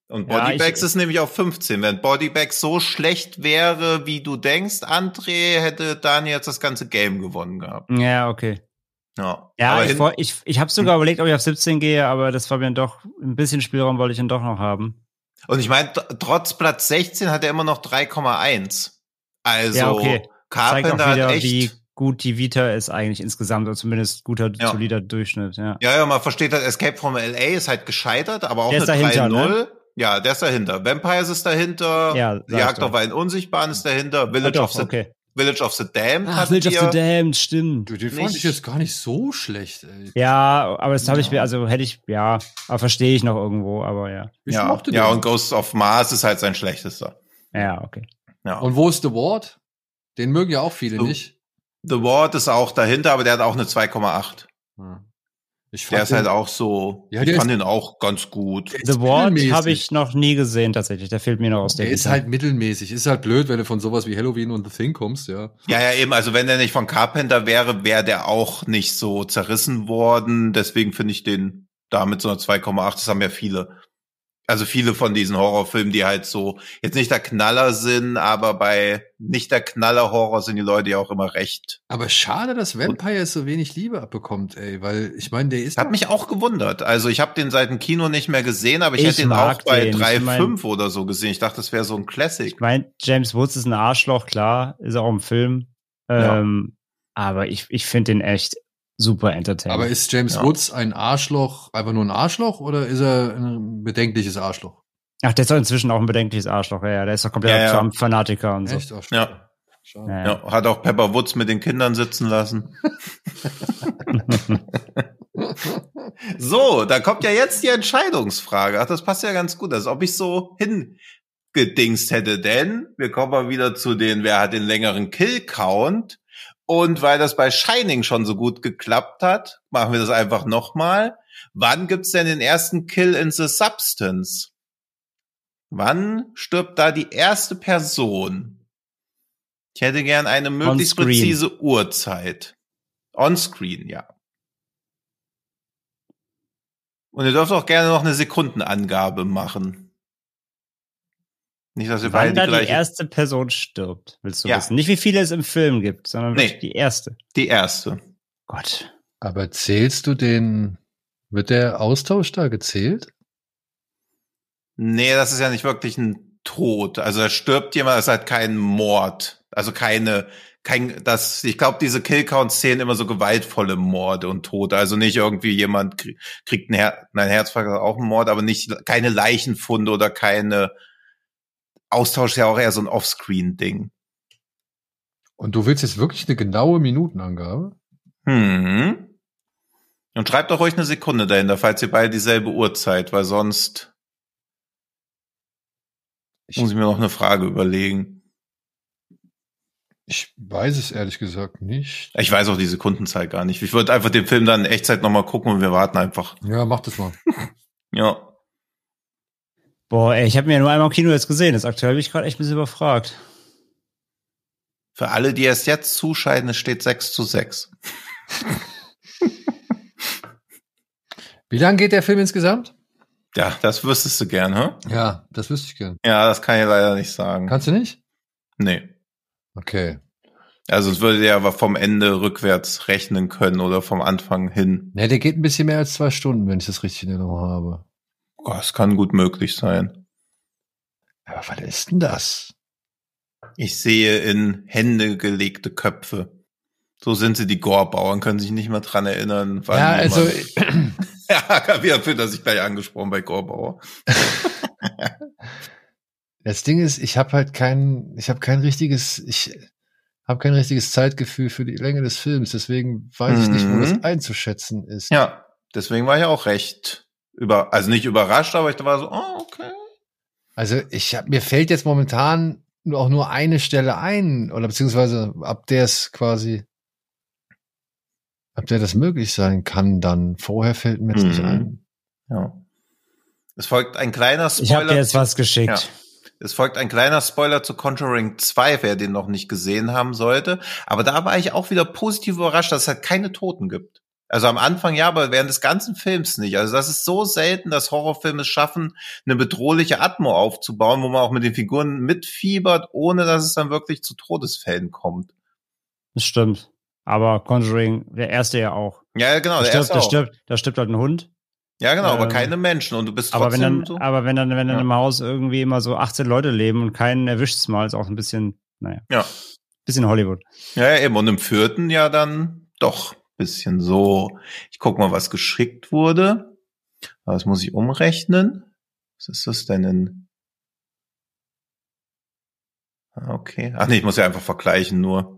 Und Ja, Bodybags ich- ist nämlich auf fünfzehn. Wenn Bodybags so schlecht wäre, wie du denkst, André, hätte Daniel jetzt das ganze Game gewonnen gehabt. Ja, okay. Ja, Ja, aber ich, hin- vor- ich, ich habe sogar überlegt, ob ich auf siebzehn gehe, aber das war mir doch ein bisschen Spielraum, wollte ich dann doch noch haben. und ich meine, t- trotz Platz sechzehn hat er immer noch drei Komma eins. Also Ja, okay. Zeigt Carpenter auch wieder, hat echt... wie gut die Vita ist eigentlich insgesamt, oder zumindest guter, Ja. solider Durchschnitt, ja. Ja, ja, man versteht halt, Escape from L A ist halt gescheitert, aber auch Der eine ist dahinter, drei null. ne? Ja, der ist dahinter. Vampires ist dahinter. Ja, Die sag ich Jagd doch. auf einen Unsichtbaren ist dahinter. Ah, Village, doch, of, the, okay. Village of the Damned Ach, hat Village of hier. the Damned, stimmt. Du, den fand Nicht- ich jetzt gar nicht so schlecht, ey. Ja, aber das habe ich mir, also hätte ich, ja, aber verstehe ich noch irgendwo, aber ja. Ich ja, mochte den. ja, und Ghost of Mars ist halt sein schlechtester. Ja, okay. Ja. Und wo ist The Ward? Den mögen ja auch viele So. nicht. The Ward ist auch dahinter, aber der hat auch eine zwei Komma acht. Hm. Ich Der fand ist den, halt auch so, Ja, ich der fand ist- den auch ganz gut. The Ward mittelmäßig. habe ich noch nie gesehen, tatsächlich. Der fehlt mir noch aus der der ist Vita. halt mittelmäßig. Ist halt blöd, wenn du von sowas wie Halloween und The Thing kommst, ja. Ja, ja, eben, also wenn der nicht von Carpenter wäre, wäre der auch nicht so zerrissen worden. Deswegen finde ich den da mit so einer zwei Komma acht, das haben ja viele. Also viele von diesen Horrorfilmen, die halt so jetzt nicht der Knaller sind, aber bei nicht der Knaller-Horror sind die Leute ja auch immer recht. Aber schade, dass Vampire so wenig Liebe abbekommt, ey, weil ich meine, der ist Hat doch- mich auch gewundert. Also ich habe den seit dem Kino nicht mehr gesehen, aber ich, Ich hätte ihn mag auch bei den. drei Ich mein- fünf oder so gesehen. Ich dachte, das wäre so ein Classic. Ich meine, James Woods ist ein Arschloch, klar, ist auch im Film. Ja. Ähm, aber ich, ich finde den echt super entertaining. Aber ist James Ja. Woods ein Arschloch, einfach nur ein Arschloch oder ist er ein bedenkliches Arschloch? Ach, der ist doch inzwischen auch ein bedenkliches Arschloch, ja, ja. Der ist doch komplett Ja, ja. Trump-Fanatiker und so. Echt Arschloch? Ja. Schade. Ja. Ja, hat auch Pepper Woods mit den Kindern sitzen lassen. So, da kommt ja jetzt die Entscheidungsfrage. Ach, das passt ja ganz gut, als ob ich so hingedingst hätte, denn wir kommen mal wieder zu den, wer hat den längeren Kill-Count? Und weil das bei Shining schon so gut geklappt hat, machen wir das einfach nochmal. Wann gibt's denn den ersten Kill in The Substance? Wann stirbt da die erste Person? Ich hätte gern eine möglichst On-screen. präzise Uhrzeit. On-screen, ja. Und ihr dürft auch gerne noch eine Sekundenangabe machen. Nicht, dass wir Wann beide da die die gleiche... erste Person stirbt, willst du Ja. wissen. Nicht, wie viele es im Film gibt, sondern Nee. wirklich die erste. Die erste. Gott. Aber zählst du den, wird der Austausch da gezählt? Nee, das ist ja nicht wirklich ein Tod. Also da stirbt jemand, das ist halt kein Mord. Also keine, kein, das, ich glaube, diese Killcounts zählen immer so gewaltvolle Morde und Tote. Also nicht irgendwie jemand krie- kriegt ein Her nein, Herzfahrer auch ein Mord, aber nicht, keine Leichenfunde oder keine, Austausch ist ja auch eher so ein Offscreen-Ding. Und du willst jetzt wirklich eine genaue Minutenangabe? Hm. Und schreibt doch ruhig eine Sekunde dahinter, falls ihr beide dieselbe Uhrzeit, weil sonst Ich, muss ich mir noch eine Frage überlegen. ich weiß es ehrlich gesagt nicht. Ich weiß auch die Sekundenzahl gar nicht. Ich würde einfach den Film dann in Echtzeit nochmal gucken und wir warten einfach. Ja, mach das mal. Ja. Boah, ey, ich habe mir ja nur einmal im Kino jetzt gesehen. Das aktuell bin ich gerade echt ein bisschen überfragt. Für alle, die erst jetzt zuschalten, es steht sechs zu sechs. Wie lang geht der Film insgesamt? Ja, das wüsstest du gern, hä? Ja, das wüsste ich gern. Ja, das kann ich leider nicht sagen. Kannst du nicht? Nee. Okay. Also es würde ja aber vom Ende rückwärts rechnen können oder vom Anfang hin. Ne, der geht ein bisschen mehr als zwei Stunden, wenn ich das richtig in Erinnerung habe. Oh, das kann gut möglich sein. Aber was ist denn das? Ich sehe in Hände gelegte Köpfe. So sind sie, die Gore-Bauern, können sich nicht mehr dran erinnern. wann Ja, also, jemand- ja, wieder fühlt er sich gleich angesprochen bei Gore-Bauer. das Ding ist, ich habe halt kein, ich habe kein richtiges, ich habe kein richtiges Zeitgefühl für die Länge des Films, deswegen weiß ich nicht, wo Mhm. das einzuschätzen ist. Ja, deswegen war ich auch recht über, also nicht überrascht, aber ich war so, oh, okay. Also ich hab, mir fällt jetzt momentan nur auch nur eine Stelle ein, oder beziehungsweise ab der es quasi, ab der das möglich sein kann, dann vorher fällt mir jetzt nicht Mhm. ein. Ja. Es folgt ein kleiner Spoiler. Ich habe dir jetzt zu- was geschickt. Ja. Es folgt ein kleiner Spoiler zu Conjuring zwei, wer den noch nicht gesehen haben sollte. Aber da war ich auch wieder positiv überrascht, dass es halt keine Toten gibt. Also am Anfang ja, aber während des ganzen Films nicht. Also das ist so selten, dass Horrorfilme es schaffen, eine bedrohliche Atmo aufzubauen, wo man auch mit den Figuren mitfiebert, ohne dass es dann wirklich zu Todesfällen kommt. Das stimmt. Aber Conjuring, der erste ja auch. Ja, genau, Da der stirbt, erste da auch. stirbt, da stirbt halt ein Hund. Ja, genau, aber ähm, keine Menschen und du bist Aber wenn trotzdem dann, so. aber wenn dann, wenn dann Ja. im Haus irgendwie immer so achtzehn Leute leben und keinen erwischt's mal, ist auch ein bisschen, naja, Ja. bisschen Hollywood. Ja, ja, eben. Und im vierten ja dann doch bisschen so. Ich guck mal, was geschickt wurde. Das muss ich umrechnen. Was ist das denn in? Ah, okay. Ach nee, ich muss ja einfach vergleichen nur.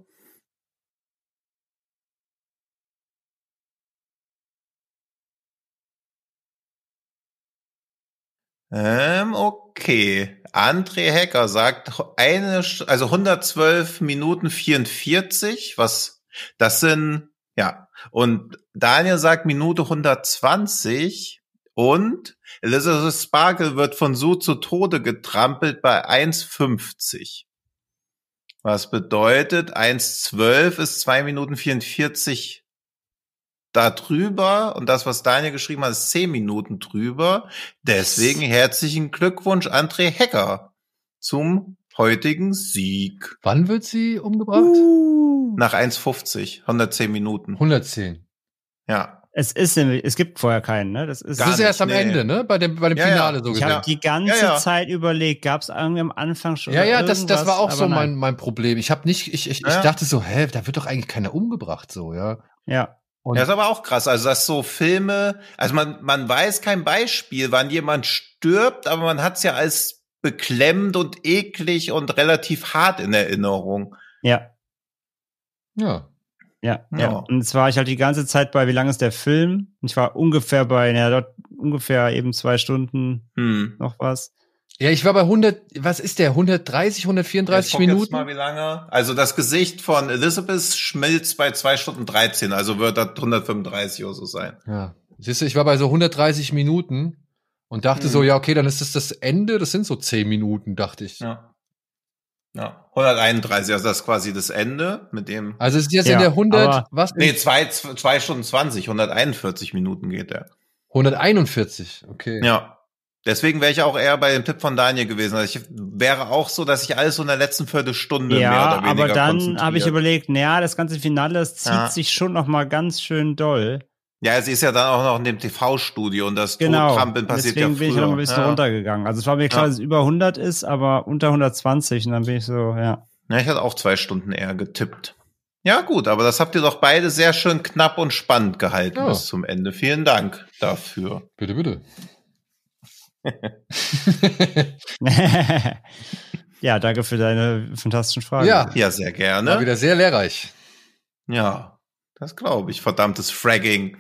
Ähm, okay. André Hecker sagt eine, St- also hundertzwölf Minuten vierundvierzig, was, das sind, ja. Und Daniel sagt Minute hundertzwanzig und Elizabeth Sparkle wird von Sue zu Tode getrampelt bei eins fünfzig. Was bedeutet, eins zwölf ist zwei Minuten vierundvierzig da drüber und das, was Daniel geschrieben hat, ist zehn Minuten drüber. Deswegen herzlichen Glückwunsch, André Hecker, zum heutigen Sieg. Wann wird sie umgebracht? Nach eins fünfzig, hundertzehn Minuten. hundertzehn. Ja. Es ist nämlich, es gibt vorher keinen, ne? Das ist, Das Gar ist erst am nicht, nee. Ende, ne? Bei dem, bei dem Ja, Finale ja. so ich gesehen. habe die ganze Ja, ja. Zeit überlegt, gab es irgendwie am Anfang schon Ja, ja, das, das war auch irgendwas, so aber mein, nein. mein Problem. Ich habe nicht, ich, ich, ich Ja. dachte so, hä, da wird doch eigentlich keiner umgebracht, so, ja. Ja. Und Ja, ist aber auch krass. Also, dass so Filme, also man, man weiß kein Beispiel, wann jemand stirbt, aber man hat's ja als beklemmend und eklig und relativ hart in Erinnerung. Ja. ja. Ja, ja, Ja. Und jetzt war ich halt die ganze Zeit bei, wie lang ist der Film? Ich war ungefähr bei, ja, dort ungefähr eben zwei Stunden Hm. noch was. Ja, ich war bei hundert, was ist der? hundertdreißig, hundertvierunddreißig Ich guck jetzt Minuten? mal, wie lange. Also das Gesicht von Elizabeth schmilzt bei zwei Stunden dreizehn, also wird das hundertfünfunddreißig oder so sein. Ja. Siehst du, ich war bei so hundertdreißig Minuten und dachte Hm. so, ja, okay, dann ist das das Ende, das sind so zehn Minuten, dachte ich. Ja. Ja, hunderteinunddreißig, also das ist quasi das Ende mit dem. Also es ist jetzt Ja, in der hundert, aber- was? Nee, zwei, zwei Stunden zwanzig, hunderteinundvierzig Minuten geht der. hunderteinundvierzig, okay. Ja. Deswegen wäre ich auch eher bei dem Tipp von Daniel gewesen. Also ich wäre auch so, dass ich alles so in der letzten Viertelstunde mehr Ja, oder weniger aber dann konzentriert. habe ich überlegt, naja, das ganze Finale, das zieht Ja. sich schon noch mal ganz schön doll. Ja, sie ist ja dann auch noch in dem T V-Studio und das Genau. Todtrampeln passiert Deswegen ja bin ich früher. noch ein bisschen ja. runtergegangen. Also es war mir klar, Ja. dass es über hundert ist, aber unter hundertzwanzig und dann bin ich so, ja. Ja, ich hatte auch zwei Stunden eher getippt. Ja, gut, aber das habt ihr doch beide sehr schön knapp und spannend gehalten Ja. bis zum Ende. Vielen Dank dafür. Bitte, bitte. Ja, danke für deine fantastischen Fragen. Ja, Ja, sehr war gerne. wieder sehr lehrreich. Ja, das glaube ich. Verdammtes Fragging.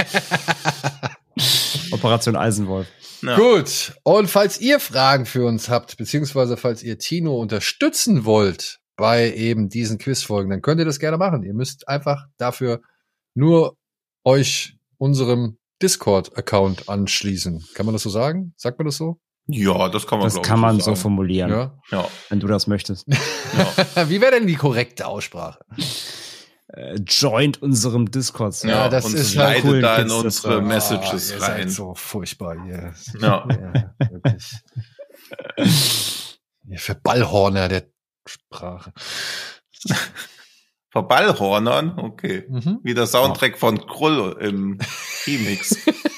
Operation Eisenwolf. Ja. Gut. Und falls ihr Fragen für uns habt, beziehungsweise falls ihr Tino unterstützen wollt bei eben diesen Quizfolgen, dann könnt ihr das gerne machen. Ihr müsst einfach dafür nur euch unserem Discord-Account anschließen. Kann man das so sagen? Sagt man das so? Ja, das kann man, Das glaub kann ich, man so so sagen. formulieren, Ja. Ja, wenn du das möchtest. ja. Wie wäre denn die korrekte Aussprache? Äh, joint unserem Discord. Ja, das und ist leitet cool, da in Kids, das unsere war- Messages Ah, ihr rein. seid so furchtbar hier. Ja. Ja, wirklich. Ihr Verballhorner der Sprache. Vor Ballhornern? Okay. Mhm. Wie der Soundtrack von Krull im Remix.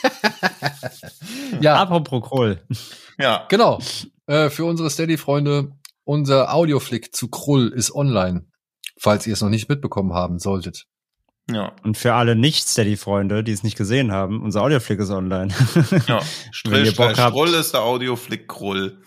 Ja, Apropos Kroll. Ja. genau. Äh, für unsere Steady-Freunde, unser Audioflick zu Krull ist online, falls ihr es noch nicht mitbekommen haben solltet. Ja. Und für alle Nicht-Steady-Freunde, die es nicht gesehen haben, unser Audioflick ist online. Ja. Wenn ihr Bock habt. Strull ist der Audioflick Krull.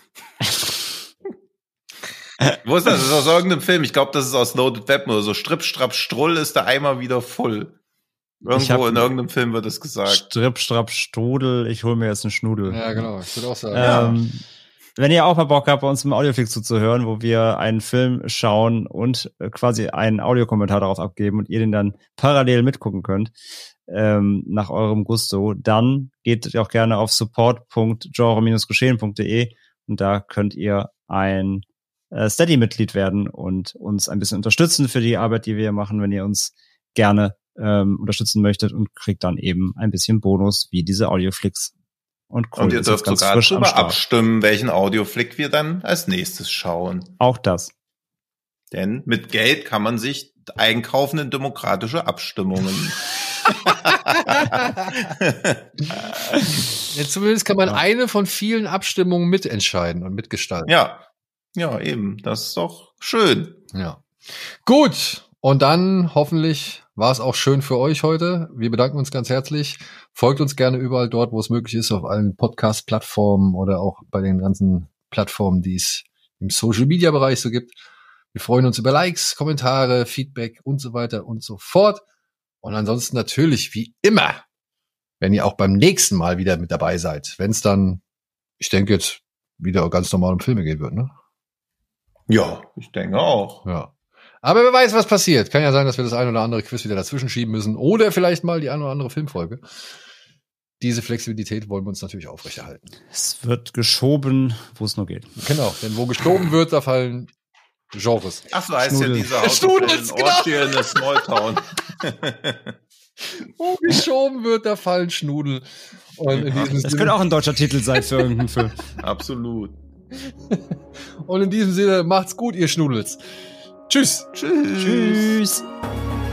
Wo ist das? Das ist aus irgendeinem Film. Ich glaube, das ist aus Loaded Weapon oder so. Stripp, Strapp, Strull ist der Eimer wieder voll. Ich Irgendwo hab- in irgendeinem Film wird es gesagt. Stripp, Strapp, Strudel, ich hole mir jetzt einen Schnudel. Ja, genau. Ich würde auch sagen. Ähm, wenn ihr auch mal Bock habt, bei uns im Audioflick zuzuhören, wo wir einen Film schauen und äh, quasi einen Audiokommentar darauf abgeben und ihr den dann parallel mitgucken könnt, ähm, nach eurem Gusto, dann geht auch gerne auf support punkt genre geschehen punkt de und da könnt ihr ein äh, Steady-Mitglied werden und uns ein bisschen unterstützen für die Arbeit, die wir hier machen, wenn ihr uns gerne ähm, unterstützen möchtet und kriegt dann eben ein bisschen Bonus wie diese Audioflix. Und, cool, und ihr dürft sogar drüber abstimmen, welchen Audioflick wir dann als nächstes schauen. Auch das. Denn mit Geld kann man sich einkaufen in demokratische Abstimmungen. Ja, zumindest kann man ja. eine von vielen Abstimmungen mitentscheiden und mitgestalten. Ja, ja, eben. Das ist doch schön. Ja. Gut. Und dann hoffentlich war es auch schön für euch heute. Wir bedanken uns ganz herzlich. Folgt uns gerne überall dort, wo es möglich ist, auf allen Podcast-Plattformen oder auch bei den ganzen Plattformen, die es im Social-Media-Bereich so gibt. Wir freuen uns über Likes, Kommentare, Feedback und so weiter und so fort. Und ansonsten natürlich, wie immer, wenn ihr auch beim nächsten Mal wieder mit dabei seid, wenn es dann, ich denke jetzt, wieder ganz normal um Filme gehen wird, ne? Ja, ich denke auch. Ja. Aber wer weiß, was passiert. Kann ja sein, dass wir das ein oder andere Quiz wieder dazwischen schieben müssen oder vielleicht mal die eine oder andere Filmfolge. Diese Flexibilität wollen wir uns natürlich aufrechterhalten. Es wird geschoben, wo es nur geht. Genau, denn wo geschoben wird, da fallen Genres. Ach so heißt Schnudel. ja dieser Haus Schnudels, in Ort hier in der Smalltown. Wo geschoben wird, da fallen Schnudel. Und in diesem das Sinne, könnte auch ein deutscher Titel sein für irgendeinen Film. Absolut. Und in diesem Sinne, macht's gut, ihr Schnudels. Tschüss. Tschüss. Tschüss.